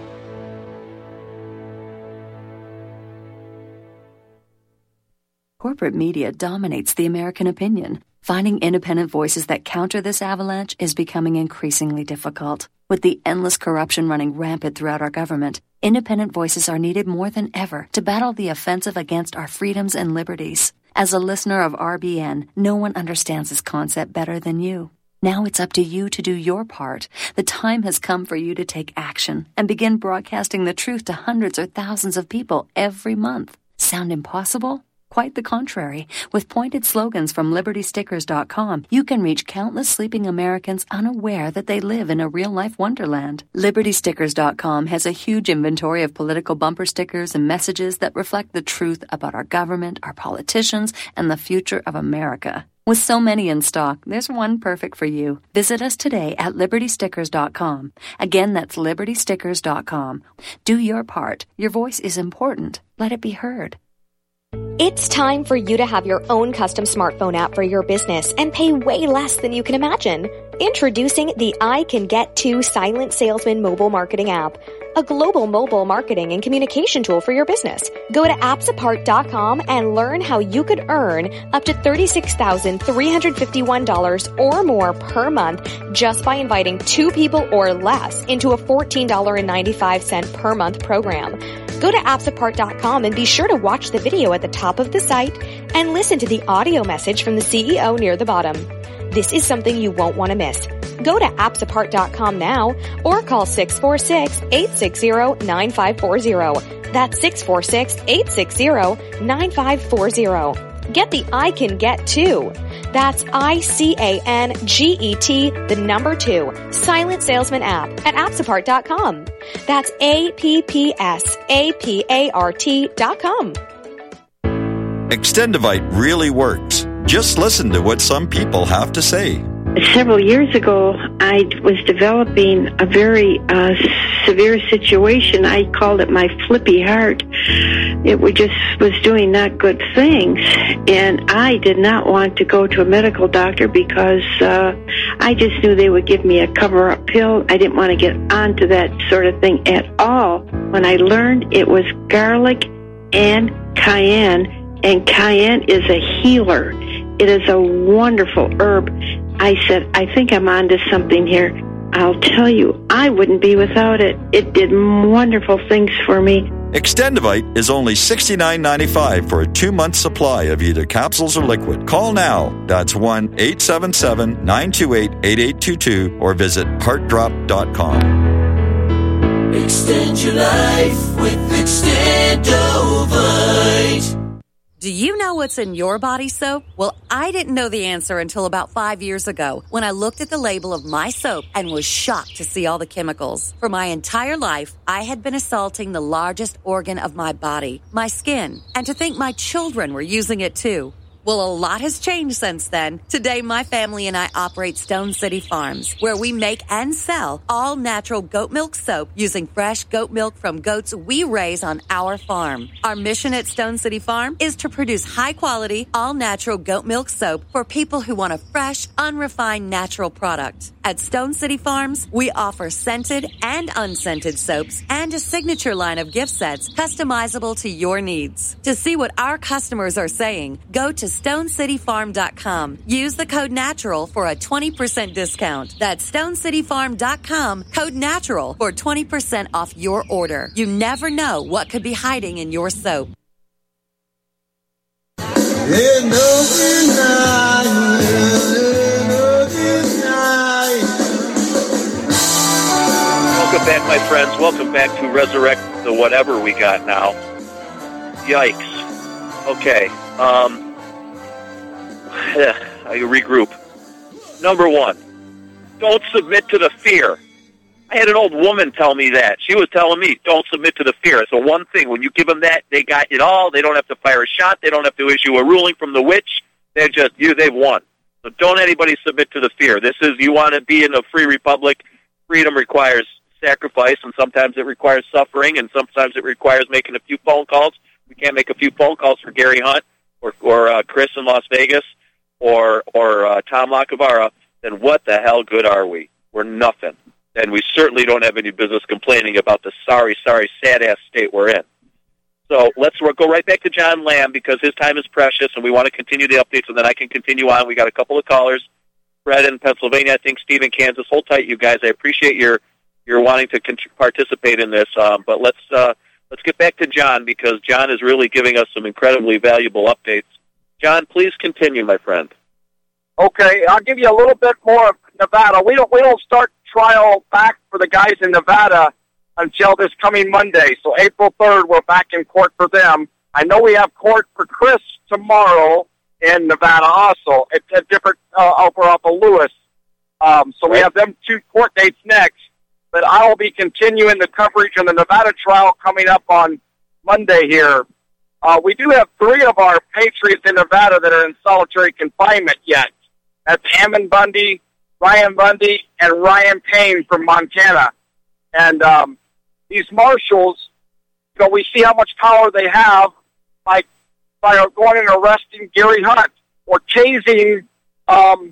Corporate media dominates the American opinion. Finding independent voices that counter this avalanche is becoming increasingly difficult. With the endless corruption running rampant throughout our government, independent voices are needed more than ever to battle the offensive against our freedoms and liberties. As a listener of R B N, no one understands this concept better than you. Now it's up to you to do your part. The time has come for you to take action and begin broadcasting the truth to hundreds or thousands of people every month. Sound impossible? Quite the contrary. With pointed slogans from liberty stickers dot com, you can reach countless sleeping Americans unaware that they live in a real-life wonderland. liberty stickers dot com has a huge inventory of political bumper stickers and messages that reflect the truth about our government, our politicians, and the future of America. With so many in stock, there's one perfect for you. Visit us today at liberty stickers dot com. Again, that's liberty stickers dot com. Do your part. Your voice is important. Let it be heard. It's time for you to have your own custom smartphone app for your business and pay way less than you can imagine. Introducing the I Can Get To Silent Salesman mobile marketing app, a global mobile marketing and communication tool for your business. Go to apps apart dot com and learn how you could earn up to thirty-six thousand three hundred fifty-one dollars or more per month just by inviting two people or less into a fourteen dollars and ninety-five cents per month program. Go to apps apart dot com and be sure to watch the video at the top of the site and listen to the audio message from the C E O near the bottom. This is something you won't want to miss. Go to apps apart dot com now or call six four six, eight six zero, nine five four zero. That's six four six, eight six zero, nine five four zero. Get the I Can Get To. That's I C A N G E T, the number two, Silent Salesman app at apps apart dot com. That's A P P S A P A R T dot com. Extendivite really works. Just listen to what some people have to say. Several years ago, I was developing a very uh, severe situation. I called it my flippy heart. It was just was doing not good things, and I did not want to go to a medical doctor because uh, I just knew they would give me a cover-up pill. I didn't want to get onto that sort of thing at all. When I learned it was garlic and cayenne, and cayenne is a healer. It is a wonderful herb. I said, I think I'm onto something here. I'll tell you, I wouldn't be without it. It did wonderful things for me. Extendivite is only sixty-nine ninety-five for a two-month supply of either capsules or liquid. Call now. That's one eight seven seven, nine two eight, eight eight two two or visit heart drop dot com. Extend your life with Extendovite. Do you know what's in your body soap? Well, I didn't know the answer until about five years ago when I looked at the label of my soap and was shocked to see all the chemicals. For my entire life, I had been assaulting the largest organ of my body, my skin, and to think my children were using it too. Well, a lot has changed since then. Today, my family and I operate Stone City Farms, where we make and sell all natural goat milk soap using fresh goat milk from goats we raise on our farm. Our mission at Stone City Farm is to produce high-quality, all-natural goat milk soap for people who want a fresh, unrefined, natural product. At Stone City Farms, we offer scented and unscented soaps and a signature line of gift sets customizable to your needs. To see what our customers are saying, go to stone city farm dot com. Use the code NATURAL for a twenty percent discount. That's stone city farm dot com, code NATURAL for twenty percent off your order. You never know what could be hiding in your soap. Welcome back, my friends. Welcome back to Resurrect the Whatever we got now. Yikes. Okay. Um... I regroup. Number one, don't submit to the fear. I had an old woman tell me that. She was telling me, don't submit to the fear. It's the one thing. When you give them that, they got it all. They don't have to fire a shot. They don't have to issue a ruling from the witch. They're just, you, they've won. So don't anybody submit to the fear. This is, you want to be in a free republic. Freedom requires sacrifice, and sometimes it requires suffering, and sometimes it requires making a few phone calls. We can't make a few phone calls for Gary Hunt or, or uh, Chris in Las Vegas. or or uh, Tom Lacavara, then what the hell good are we? We're nothing. And we certainly don't have any business complaining about the sorry, sorry, sad-ass state we're in. So let's go right back to John Lamb because his time is precious, and we want to continue the updates, and then I can continue on. We got a couple of callers. Fred in Pennsylvania, I think Steve in Kansas. Hold tight, you guys. I appreciate your your wanting to con- participate in this, um, but let's uh, let's get back to John because John is really giving us some incredibly valuable updates. John, please continue, my friend. Okay, I'll give you a little bit more of Nevada. We don't we don't start trial back for the guys in Nevada until this coming Monday. So April third, we're back in court for them. I know we have court for Chris tomorrow in Nevada also. It's a different uh, over off of Lewis. Um, so we have them two court dates next. But I will be continuing the coverage on the Nevada trial coming up on Monday here. Uh, we do have three of our patriots in Nevada that are in solitary confinement yet. That's Ammon Bundy, Ryan Bundy, and Ryan Payne from Montana. And um, these marshals, you know, we see how much power they have by by going and arresting Gary Hunt or tasing um,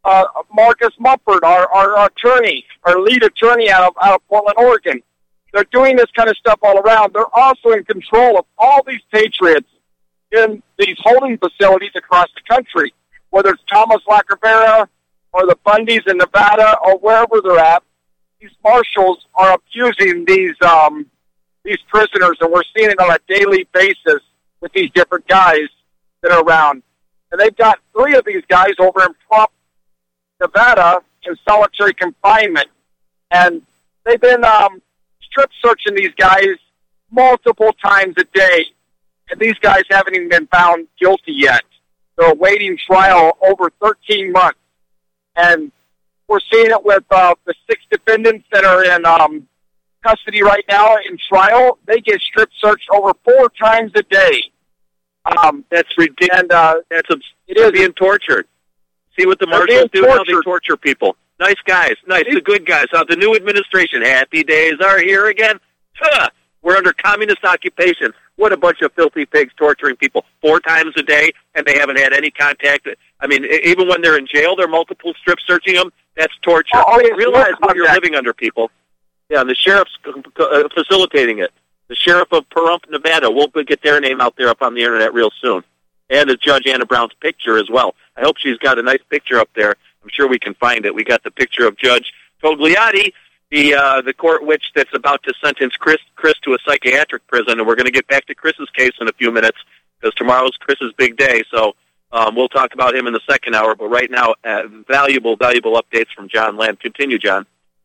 uh, Marcus Mumford, our, our attorney, our lead attorney out of, out of Portland, Oregon. They're doing this kind of stuff all around. They're also in control of all these patriots in these holding facilities across the country, whether it's Thomas Lacavera or the Bundys in Nevada or wherever they're at. These marshals are abusing these um, these prisoners, and we're seeing it on a daily basis with these different guys that are around. And they've got three of these guys over in Trump, Nevada, in solitary confinement. And they've been um, strip searching these guys multiple times a day. And these guys haven't even been found guilty yet. They're awaiting trial over thirteen months. And we're seeing it with uh, the six defendants that are in um, custody right now in trial. They get strip searched over four times a day. Um, That's ridiculous. And, uh, That's a, it is being tortured. See what the They're marshals being do? How they tortured. torture people. Nice guys. Nice. The good guys. Uh, the new administration. Happy days are here again. Huh. We're under communist occupation. What a bunch of filthy pigs torturing people four times a day, and they haven't had any contact. I mean, e- even when they're in jail, they're multiple strip searching them. That's torture. Oh, oh, yes, Realize no what you're contact. living under, people. Yeah, and the sheriff's uh, facilitating it. The sheriff of Pahrump, Nevada. We'll get their name out there up on the internet real soon. And the Judge Anna Brown's picture as well. I hope she's got a nice picture up there. I'm sure we can find it. We got the picture of Judge Togliatti, the uh, the court witch that's about to sentence Chris Chris to a psychiatric prison. And we're going to get back to Chris's case in a few minutes because tomorrow's Chris's big day. So um, we'll talk about him in the second hour. But right now, uh, valuable, valuable updates from John Lamb. Continue, John.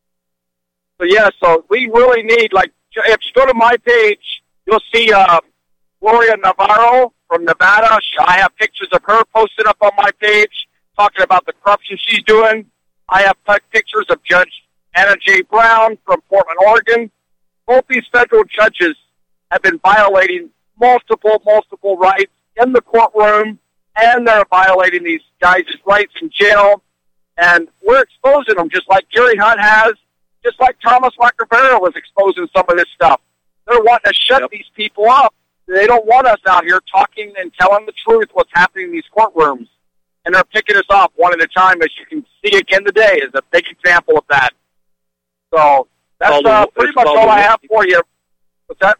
So, yeah, so we really need, like, if you go to my page, you'll see uh, Gloria Navarro from Nevada. She, I have pictures of her posted up on my page talking about the corruption she's doing. I have pictures of Judge Anna J. Brown from Portland, Oregon. Both these federal judges have been violating multiple, multiple rights in the courtroom, and they're violating these guys' rights in jail. And we're exposing them just like Jerry Hunt has, just like Thomas Lacavera was exposing some of this stuff. They're wanting to shut Yep. these people up. They don't want us out here talking and telling the truth what's happening in these courtrooms. And they're picking us off one at a time, as you can see again today, is a big example of that. So that's Called a- uh, pretty it's much called all a- I have for you. What's that?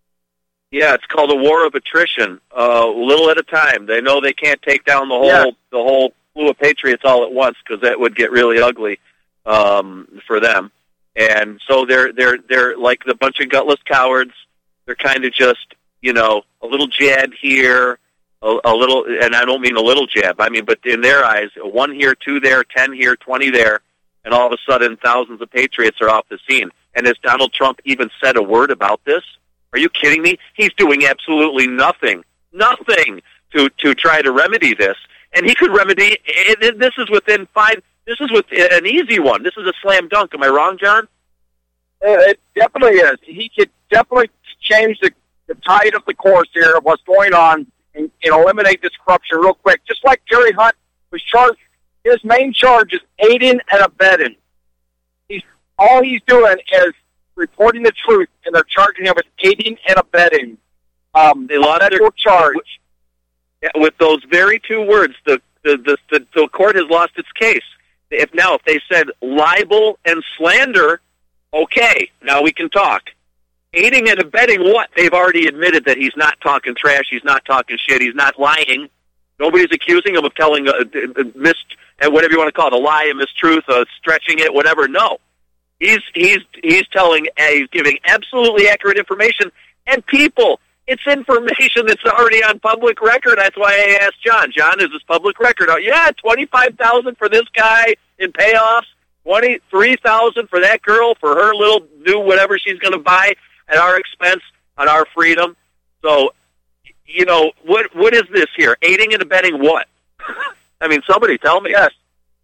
Yeah, it's called a war of attrition, uh, little at a time. They know they can't take down the whole Yeah. the whole slew of patriots all at once because that would get really ugly um, for them. And so they're they're they're like the bunch of gutless cowards. They're kind of just you know a little jab here, a, a little, and I don't mean a little jab. I mean, but in their eyes, one here, two there, ten here, twenty there, and all of a sudden, thousands of patriots are off the scene. And has Donald Trump even said a word about this? Are you kidding me? He's doing absolutely nothing, nothing to to try to remedy this. And he could remedy. It, this is within five. This is with an easy one. This is a slam dunk. Am I wrong, John? It, it definitely is. He could definitely change the, the tide of the course here of what's going on and, and eliminate this corruption real quick. Just like Jerry Hunt was charged, his main charge is aiding and abetting. He's all he's doing is reporting the truth, and they're charging him with aiding and abetting. Um, They lost federal their charge. with those very two words. The the, the the the court has lost its case. If now if they said libel and slander, okay, now we can talk. Aiding and abetting what? They've already admitted that he's not talking trash, he's not talking shit, he's not lying. Nobody's accusing him of telling a, a, a mis and whatever you want to call it, a lie, a mistruth, a stretching it, whatever. No, he's he's he's telling, uh, he's giving absolutely accurate information, and people, it's information that's already on public record. That's why I asked John. John, is this public record? Oh, yeah, twenty-five thousand for this guy in payoffs, twenty-three thousand for that girl for her little new whatever she's going to buy at our expense, on our freedom. So, you know, what what is this here? Aiding and abetting what? I mean, somebody tell me. Yes,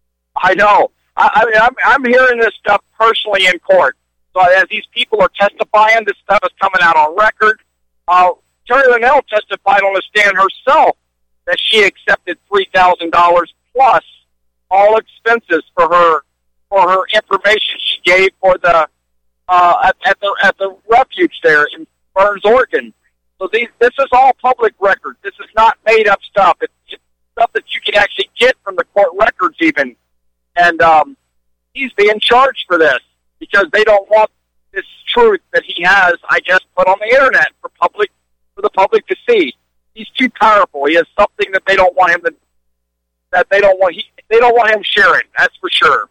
I know. I, I mean, I'm, I'm hearing this stuff personally in court. So as these people are testifying, this stuff is coming out on record. Uh, Terry Linnell testified on the stand herself that she accepted three thousand dollars plus all expenses for her for her information she gave for the uh, at, at the at the refuge there in Burns, Oregon. So these, this is all public record. This is not made up stuff. It's, it's stuff that you can actually get from the court records even. And um, he's being charged for this because they don't want this truth that he has, I guess, put on the internet for public for the public to see. He's too powerful. He has something that they don't want him to that they don't want he they don't want him sharing. That's for sure.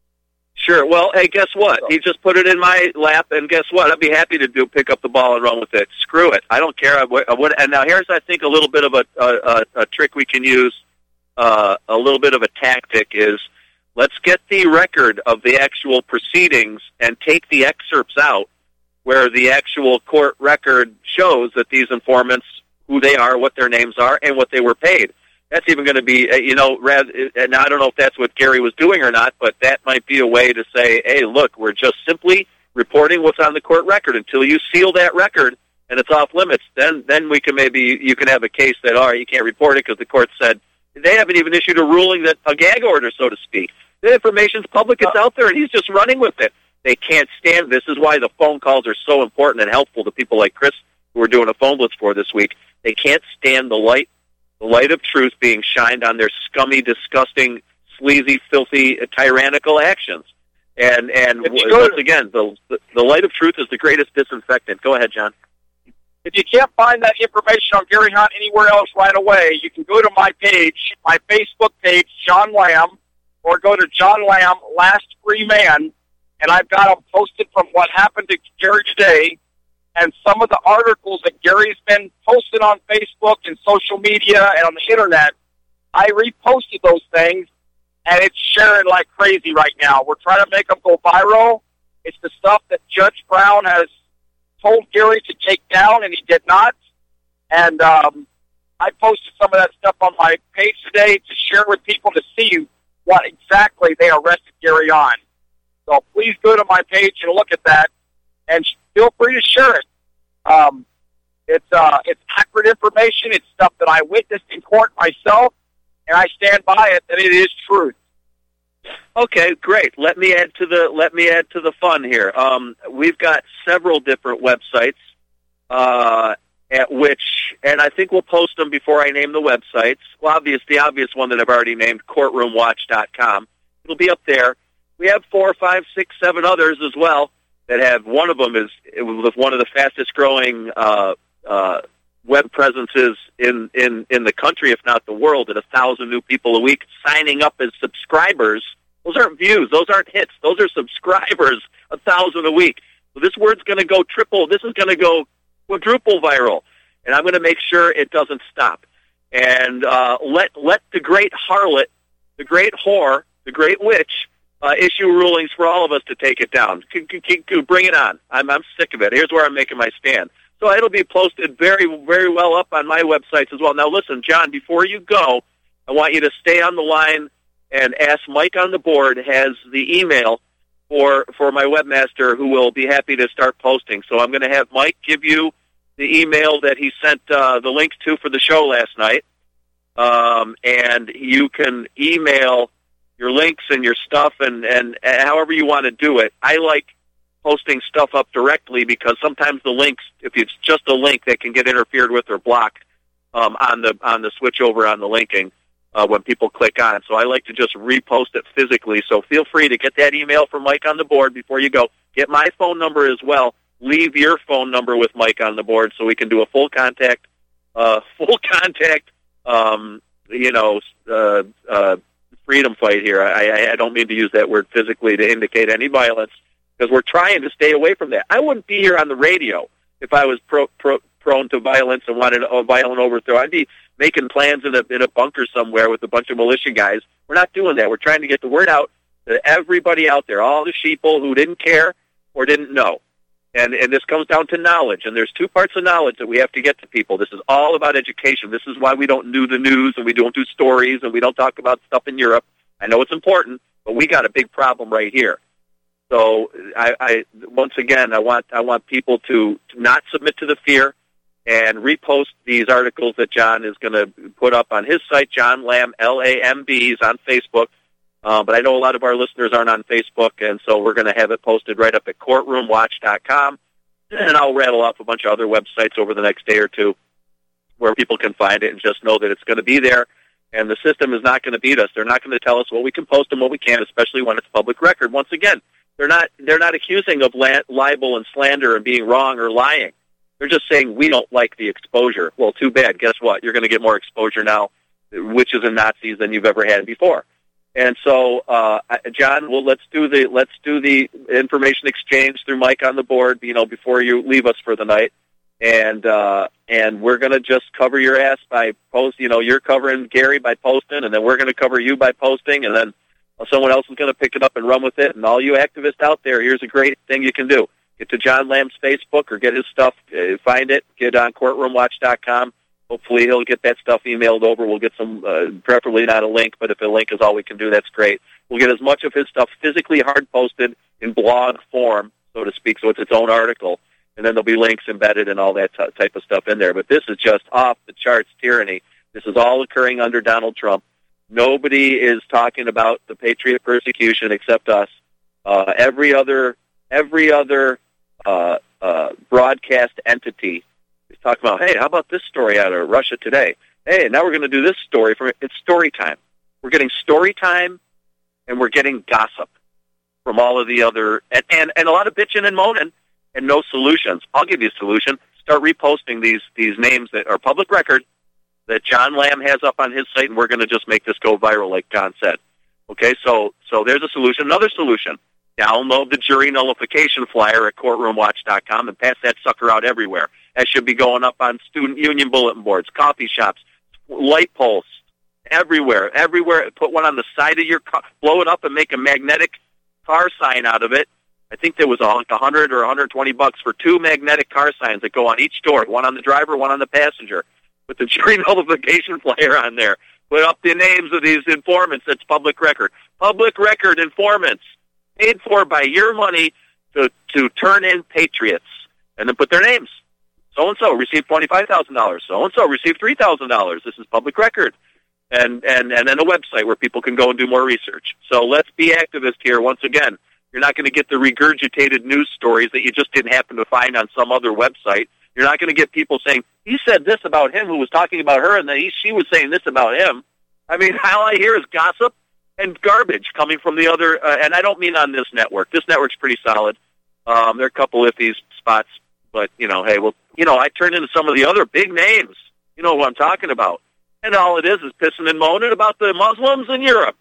Sure. Well, hey, guess what? He just put it in my lap, and guess what? I'd be happy to do pick up the ball and run with it. Screw it. I don't care. I would, I would, and now here's, I think, a little bit of a, a, a trick we can use, uh, a little bit of a tactic is let's get the record of the actual proceedings and take the excerpts out where the actual court record shows that these informants, who they are, what their names are, and what they were paid. That's even going to be, you know, rather, and I don't know if that's what Gary was doing or not, but that might be a way to say, hey, look, we're just simply reporting what's on the court record. Until you seal that record and it's off limits, then then we can maybe, you can have a case that, all right, you can't report it because the court said, they haven't even issued a ruling, that a gag order, so to speak. The information's public, it's out there, and he's just running with it. They can't stand, this is why the phone calls are so important and helpful to people like Chris, who we're doing a phone blitz for this week. They can't stand the light The light of truth being shined on their scummy, disgusting, sleazy, filthy, tyrannical actions. And and once again, the the light of truth is the greatest disinfectant. Go ahead, John. If you can't find that information on Gary Hunt anywhere else right away, you can go to my page, my Facebook page, John Lamb, or go to John Lamb, Last Free Man, and I've got them posted from what happened to Gary today. And some of the articles that Gary's been posting on Facebook and social media and on the internet, I reposted those things, and it's sharing like crazy right now. We're trying to make them go viral. It's the stuff that Judge Brown has told Gary to take down, and he did not. And um, I posted some of that stuff on my page today to share with people to see what exactly they arrested Gary on. So please go to my page and look at that, and feel free to share it. Um, it's uh, it's accurate information. It's stuff that I witnessed in court myself, and I stand by it that it is truth. Okay, great. Let me add to the let me add to the fun here. Um, we've got several different websites uh, at which, and I think we'll post them before I name the websites. Well, obvious, the obvious one that I've already named, courtroom watch dot com. It'll be up there. We have four, five, six, seven others as well that have, one of them is it was one of the fastest growing uh, uh, web presences in, in, in the country, if not the world, at a thousand new people a week signing up as subscribers. Those aren't views. Those aren't hits. Those are subscribers, a thousand a week. So this word's going to go triple. This is going to go quadruple viral, and I'm going to make sure it doesn't stop. And uh, let let the great harlot, the great whore, the great witch, Uh, issue rulings for all of us to take it down. C- c- c- bring it on. I'm, I'm sick of it. Here's where I'm making my stand. So it'll be posted very, very well up on my websites as well. Now, listen, John, before you go, I want you to stay on the line and ask Mike on the board has the email for for my webmaster, who will be happy to start posting. So I'm going to have Mike give you the email that he sent uh, the link to for the show last night, um, and you can email your links and your stuff, and, and, and however you want to do it. I like posting stuff up directly because sometimes the links, if it's just a link, that can get interfered with or blocked um, on the on the switch over on the linking uh, when people click on it. So I like to just repost it physically. So feel free to get that email from Mike on the board before you go. Get my phone number as well. Leave your phone number with Mike on the board so we can do a full contact, uh, full contact, um, you know, uh, uh, freedom fight here. I, I don't mean to use that word physically to indicate any violence, because we're trying to stay away from that. I wouldn't be here on the radio if I was pro, pro, prone to violence and wanted a violent overthrow. I'd be making plans in a, in a bunker somewhere with a bunch of militia guys. We're not doing that. We're trying to get the word out to everybody out there, all the sheeple who didn't care or didn't know. And and this comes down to knowledge, and there's two parts of knowledge that we have to get to people. This is all about education. This is why we don't do the news, and we don't do stories, and we don't talk about stuff in Europe. I know it's important, but we got a big problem right here. So I, I once again, I want I want people to, to not submit to the fear and repost these articles that John is going to put up on his site, John Lamb, L A M B. He's on Facebook. Uh, but I know a lot of our listeners aren't on Facebook, and so we're going to have it posted right up at courtroom watch dot com, and I'll rattle off a bunch of other websites over the next day or two where people can find it and just know that it's going to be there. And the system is not going to beat us. They're not going to tell us what we can post and what we can't, especially when it's public record. Once again, they're not they're not accusing of la- libel and slander and being wrong or lying. They're just saying we don't like the exposure. Well, too bad. Guess what? You're going to get more exposure now, witches and Nazis, than you've ever had before. And so, uh, John, well, let's do the let's do the information exchange through Mike on the board. You know, before you leave us for the night. And uh, and we're going to just cover your ass by post. You know, you're covering Gary by posting, and then we're going to cover you by posting, and then someone else is going to pick it up and run with it. And all you activists out there, here's a great thing you can do: get to John Lamb's Facebook or get his stuff, uh, find it, get on courtroom watch dot com. Hopefully, he'll get that stuff emailed over. We'll get some, uh, preferably not a link, but if a link is all we can do, that's great. We'll get as much of his stuff physically hard posted in blog form, so to speak, so it's its own article. And then there'll be links embedded and all that t- type of stuff in there. But this is just off-the-charts tyranny. This is all occurring under Donald Trump. Nobody is talking about the patriot persecution except us. Uh, every other every other uh, uh, broadcast entity is talking about, hey, how about this story out of Russia Today? Hey, now we're going to do this story. From It's story time. We're getting story time, and we're getting gossip from all of the other, and, and, and a lot of bitching and moaning. And no solutions. I'll give you a solution. Start reposting these these names that are public record that John Lamb has up on his site, and we're going to just make this go viral, like John said. Okay, so so there's a solution. Another solution: download the jury nullification flyer at courtroom watch dot com and pass that sucker out everywhere. That should be going up on student union bulletin boards, coffee shops, light posts, everywhere, everywhere. Put one on the side of your car, blow it up, and make a magnetic car sign out of it. I think there was like a hundred or a hundred twenty bucks for two magnetic car signs that go on each door, one on the driver, one on the passenger, with the jury nullification flyer on there. Put up the names of these informants. That's public record. Public record informants paid for by your money to to turn in patriots, and then put their names. So and so received twenty five thousand dollars. So and so received three thousand dollars. This is public record, and and and then a website where people can go and do more research. So let's be activists here once again. You're not going to get the regurgitated news stories that you just didn't happen to find on some other website. You're not going to get people saying, he said this about him who was talking about her, and then he, she was saying this about him. I mean, all I hear is gossip and garbage coming from the other, uh, and I don't mean on this network. This network's pretty solid. Um, there are a couple iffy spots, but, you know, hey, well, you know, I turn into some of the other big names. You know what I'm talking about. And all it is is pissing and moaning about the Muslims in Europe.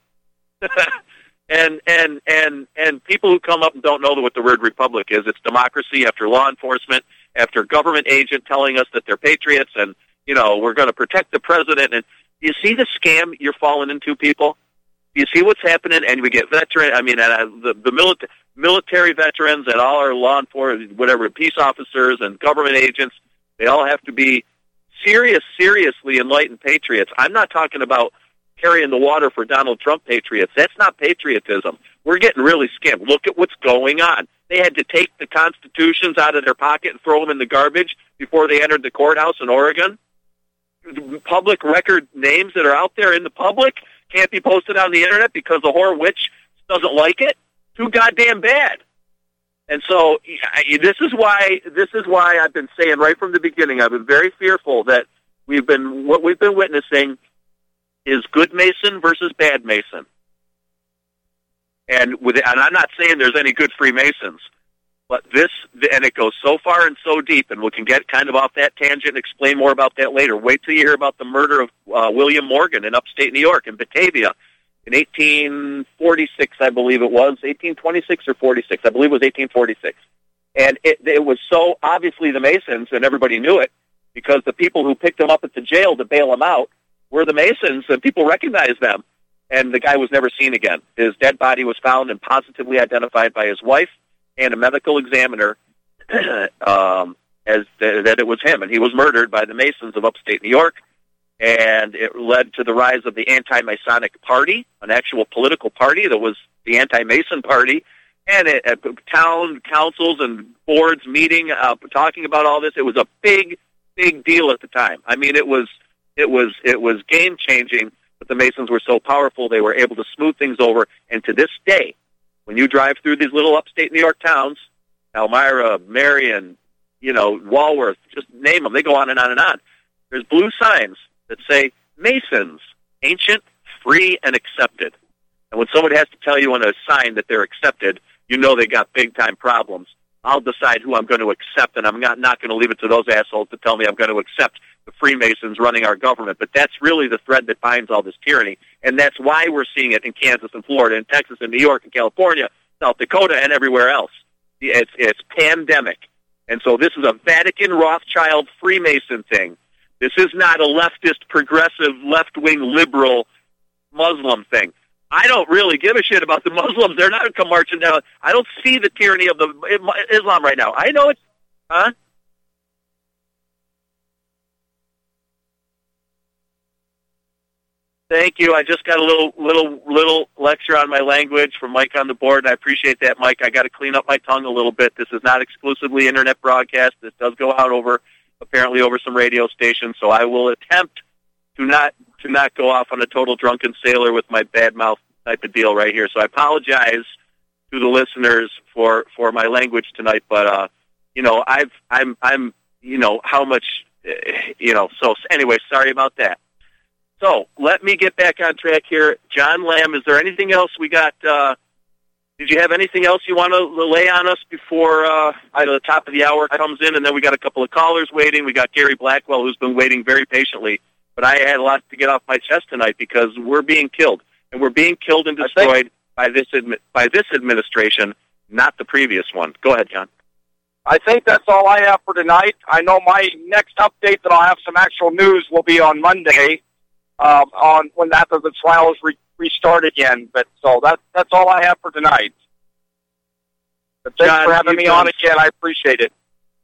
And and and and people who come up and don't know what the word republic is, it's democracy after law enforcement, after government agent telling us that they're patriots and, you know, we're going to protect the president. And you see the scam you're falling into, people? You see what's happening? And we get veteran, I mean, uh, the, the military, military veterans and all our law enforcement, whatever, peace officers and government agents, they all have to be serious, seriously enlightened patriots. I'm not talking about carrying the water for Donald Trump patriots. That's not patriotism. We're getting really skimmed. Look at what's going on. They had to take the constitutions out of their pocket and throw them in the garbage before they entered the courthouse in Oregon. Public record names that are out there in the public can't be posted on the internet because the whore witch doesn't like it. Too goddamn bad. And so this is why this is why I've been saying right from the beginning, I've been very fearful that we've been what we've been witnessing is good Mason versus bad Mason. And with and I'm not saying there's any good Freemasons, but this, and it goes so far and so deep, and we can get kind of off that tangent and explain more about that later. Wait till you hear about the murder of uh, William Morgan in upstate New York, in Batavia, in eighteen forty-six, I believe it was, eighteen twenty-six or forty-six, I believe it was eighteen forty-six. And it, it was so obviously the Masons, and everybody knew it, because the people who picked him up at the jail to bail him out were the Masons, and people recognized them. And the guy was never seen again. His dead body was found and positively identified by his wife and a medical examiner um, as th- that it was him. And he was murdered by the Masons of upstate New York. And it led to the rise of the anti-Masonic Party, an actual political party that was the anti-Mason Party. And it, at town councils and boards meeting, uh, talking about all this, it was a big, big deal at the time. I mean, it was it was it was game changing. But the Masons were so powerful, they were able to smooth things over. And to this day, when you drive through these little upstate New York towns, Elmira, Marion, you know, Walworth, just name them. They go on and on and on. There's blue signs that say Masons ancient, free, and accepted. And when somebody has to tell you on a sign that they're accepted, you know they got big-time problems. I'll decide who I'm going to accept, and I'm not, not going to leave it to those assholes to tell me I'm going to accept the Freemasons running our government. But that's really the thread that binds all this tyranny, and that's why we're seeing it in Kansas and Florida and Texas and New York and California, South Dakota, and everywhere else. It's, it's pandemic. And so this is a Vatican Rothschild Freemason thing. This is not a leftist, progressive, left-wing, liberal Muslim thing. I don't really give a shit about the Muslims. They're not going to come marching down. I don't see the tyranny of the Islam right now. I know it's... Huh? Thank you. I just got a little little, little lecture on my language from Mike on the board, and I appreciate that, Mike. I got to clean up my tongue a little bit. This is not exclusively Internet broadcast. This does go out over, apparently, over some radio stations, so I will attempt to not... to not go off on a total drunken sailor with my bad mouth type of deal right here. So I apologize to the listeners for, for my language tonight, but, uh, you know, I've, I'm, I'm, you know, how much, uh, you know, so anyway, sorry about that. So let me get back on track here. John Lamb, is there anything else we got, uh, did you have anything else you want to lay on us before, uh, either the top of the hour comes in, and then we got a couple of callers waiting. We got Gary Blackwell, who's been waiting very patiently. But I had a lot to get off my chest tonight because we're being killed, and we're being killed and destroyed by this admi- by this administration, not the previous one. Go ahead, John. I think that's all I have for tonight. I know my next update that I'll have some actual news will be on Monday, um, on when after the trials re- restart again. But so that that's all I have for tonight. But thanks John, for having me done- on again. I appreciate it.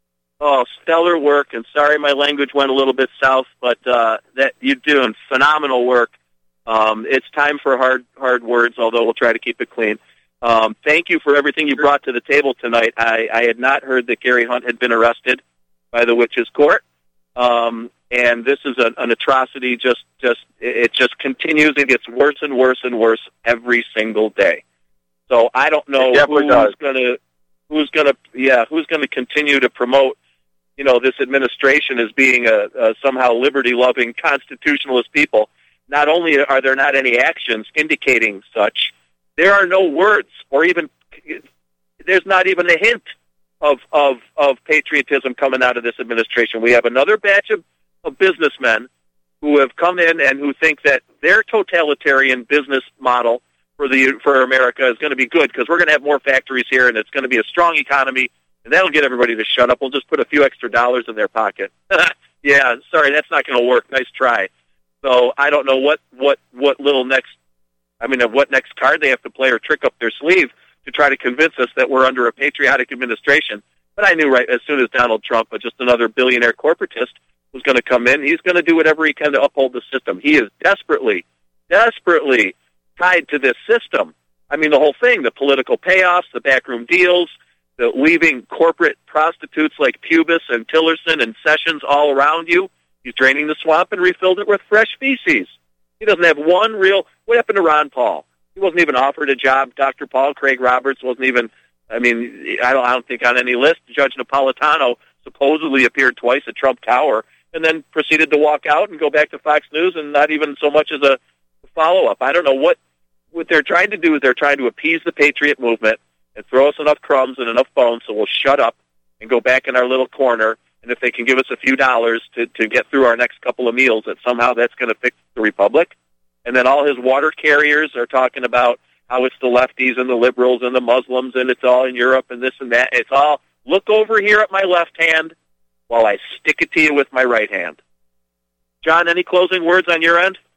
Oh, stellar work, and sorry my language went a little bit south, but uh, that you're doing phenomenal work. Um, it's time for hard hard words, although we'll try to keep it clean. Um, thank you for everything you brought to the table tonight. I, I had not heard that Gary Hunt had been arrested by the Witches Court, um, and this is a, an atrocity. Just, just it just continues and gets worse and worse and worse every single day. So I don't know who's going to who's going to yeah who's going to continue to promote, you know, this administration as being a, a somehow liberty-loving, constitutionalist people. Not only are there not any actions indicating such, there are no words, or even there's not even a hint of of of patriotism coming out of this administration. We have another batch of, of businessmen who have come in and who think that their totalitarian business model for the for America is going to be good because we're going to have more factories here and it's going to be a strong economy. And that'll get everybody to shut up. We'll just put a few extra dollars in their pocket. Yeah, sorry, that's not going to work. Nice try. So I don't know what, what, what little next, I mean, what next card they have to play or trick up their sleeve to try to convince us that we're under a patriotic administration. But I knew right as soon as Donald Trump, but just another billionaire corporatist, was going to come in, he's going to do whatever he can to uphold the system. He is desperately, desperately tied to this system. I mean, the whole thing, the political payoffs, the backroom deals, the leaving corporate prostitutes like Pubis and Tillerson and Sessions all around you. He's draining the swamp and refilled it with fresh feces. He doesn't have one real... What happened to Ron Paul? He wasn't even offered a job. Doctor Paul, Craig Roberts wasn't even... I mean, I don't, I don't think on any list. Judge Napolitano supposedly appeared twice at Trump Tower and then proceeded to walk out and go back to Fox News and not even so much as a follow-up. I don't know what... What they're trying to do is they're trying to appease the patriot movement and throw us enough crumbs and enough bones so we'll shut up and go back in our little corner. And if they can give us a few dollars to, to get through our next couple of meals, that somehow that's going to fix the republic. And then all his water carriers are talking about how it's the lefties and the liberals and the Muslims and it's all in Europe and this and that. It's all, look over here at my left hand while I stick it to you with my right hand. John, any closing words on your end?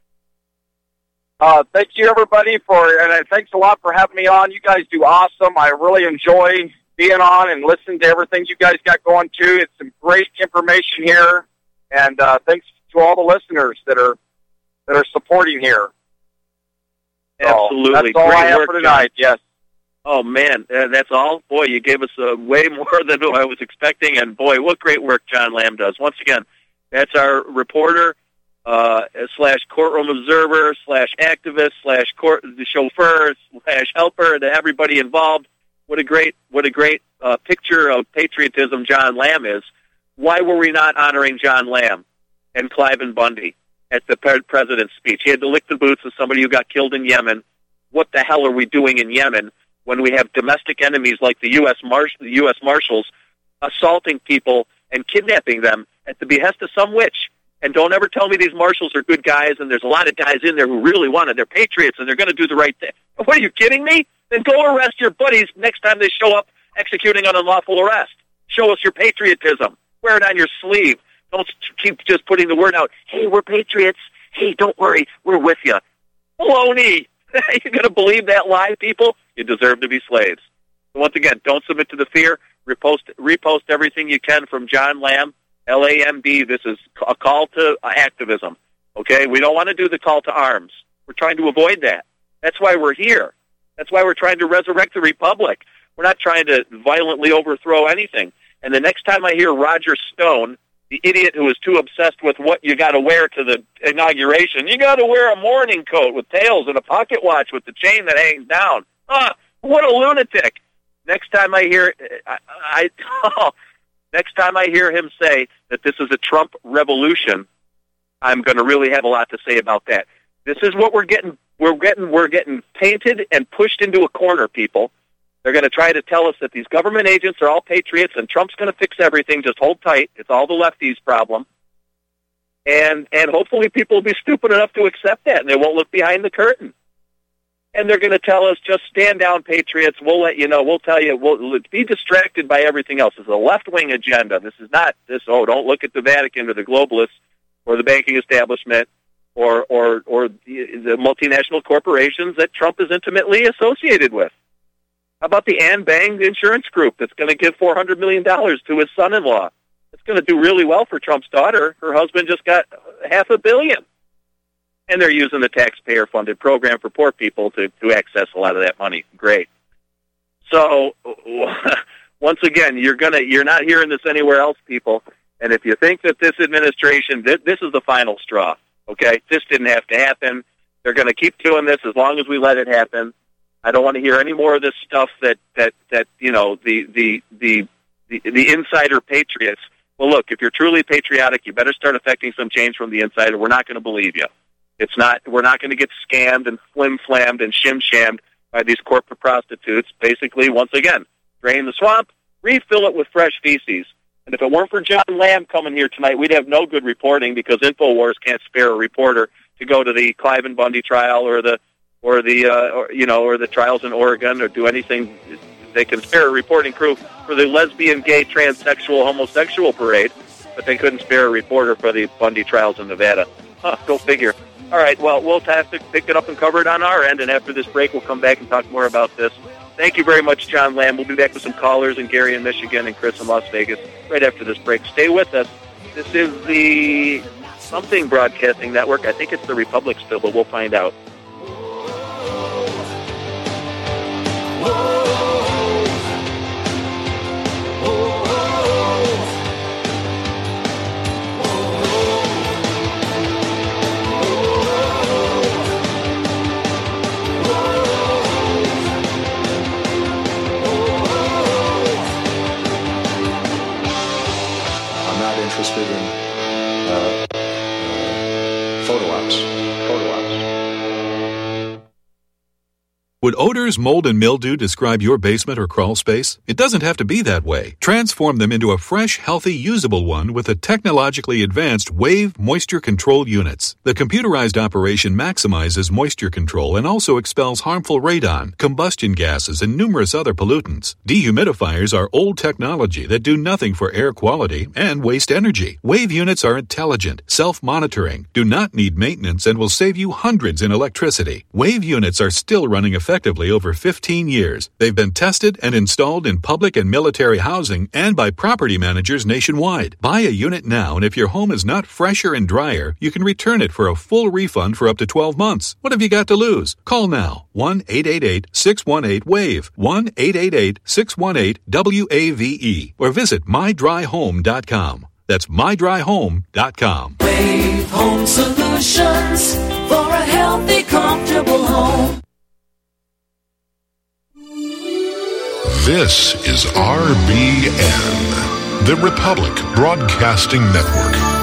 Uh, thank you, everybody, for and uh, thanks a lot for having me on. You guys do awesome. I really enjoy being on and listening to everything you guys got going, too. It's some great information here, and uh, thanks to all the listeners that are that are supporting here. Absolutely. So that's all great I have work, for tonight, John. yes. Oh, man, uh, that's all? Boy, you gave us uh, way more than I was expecting, and boy, what great work John Lamb does. Once again, that's our reporter, Uh, slash courtroom observer, slash activist, slash court the chauffeur, slash helper, and everybody involved. What a great, what a great uh, picture of patriotism John Lamb is. Why were we not honoring John Lamb and Cliven Bundy at the president's speech. He had to lick the boots of somebody who got killed in Yemen. What the hell are we doing in Yemen when we have domestic enemies like the U S Mar- the U S Marshals assaulting people and kidnapping them at the behest of some witch? And don't ever tell me these marshals are good guys and there's a lot of guys in there who really want it. They're patriots and they're going to do the right thing. What, are you kidding me? Then go arrest your buddies next time they show up executing an unlawful arrest. Show us your patriotism. Wear it on your sleeve. Don't keep just putting the word out, hey, we're patriots. Hey, don't worry, we're with you. Baloney. You're going to believe that lie, people? You deserve to be slaves. So once again, don't submit to the fear. Repost, repost everything you can from John Lamb, L A M B. This is a call to activism. Okay? We don't want to do the call to arms. We're trying to avoid that. That's why we're here. That's why we're trying to resurrect the republic. We're not trying to violently overthrow anything. And the next time I hear Roger Stone, the idiot who is too obsessed with what you got to wear to the inauguration, you got to wear a morning coat with tails and a pocket watch with the chain that hangs down. Ah, what a lunatic! Next time I hear, I, I oh, next time I hear him say that this is a Trump revolution, I'm going to really have a lot to say about that. This is what we're getting. We're getting. We're getting painted and pushed into a corner, people. They're going to try to tell us that these government agents are all patriots and Trump's going to fix everything. Just hold tight. It's all the lefties' problem. And and hopefully people will be stupid enough to accept that and they won't look behind the curtain. And they're going to tell us, just stand down, patriots. We'll let you know. We'll tell you. We'll be distracted by everything else. This is a left-wing agenda. This is not this, oh, don't look at the Vatican or the globalists or the banking establishment or, or, or the, the multinational corporations that Trump is intimately associated with. How about the Ann Bang Insurance Group that's going to give four hundred million dollars to his son-in-law? It's going to do really well for Trump's daughter. Her husband just got half a billion. And they're using the taxpayer-funded program for poor people to, to access a lot of that money. Great. So, once again, you're gonna you're not hearing this anywhere else, people. And if you think that this administration, this, this is the final straw, okay? This didn't have to happen. They're going to keep doing this as long as we let it happen. I don't want to hear any more of this stuff that, that, that you know, the, the, the, the, the insider patriots. Well, look, if you're truly patriotic, you better start affecting some change from the inside, or we're not going to believe you. It's not, we're not going to get scammed and flim-flammed and shim-shammed by these corporate prostitutes. Basically, once again, drain the swamp, refill it with fresh feces. And if it weren't for John Lamb coming here tonight, we'd have no good reporting because InfoWars can't spare a reporter to go to the Clive and Bundy trial or the or the uh, or, you know, or the trials in Oregon, or do anything. They can spare a reporting crew for the lesbian, gay, transsexual, homosexual parade, but they couldn't spare a reporter for the Bundy trials in Nevada. Huh, go figure. All right, well, we'll have to pick it up and cover it on our end, and after this break, we'll come back and talk more about this. Thank you very much, John Lamb. We'll be back with some callers in Gary in Michigan and Chris in Las Vegas right after this break. Stay with us. This is the something broadcasting network. I think it's the Republic still, but we'll find out. Interested in uh, uh, photo ops. Photo ops. Would odors, mold, and mildew describe your basement or crawl space? It doesn't have to be that way. Transform them into a fresh, healthy, usable one with the technologically advanced Wave Moisture Control Units. The computerized operation maximizes moisture control and also expels harmful radon, combustion gases, and numerous other pollutants. Dehumidifiers are old technology that do nothing for air quality and waste energy. Wave units are intelligent, self-monitoring, do not need maintenance, and will save you hundreds in electricity. Wave units are still running effectively effectively over fifteen years. They've been tested and installed in public and military housing and by property managers nationwide. Buy a unit now, and if your home is not fresher and drier, you can return it for a full refund for up to twelve months. What have you got to lose? Call now. one eight eight eight, six one eight, WAVE. one eight eight eight, six one eight, W A V E. Or visit my dry home dot com. That's my dry home dot com. Wave Home Solutions for a healthy, comfortable home. This is R B N, the Republic Broadcasting Network.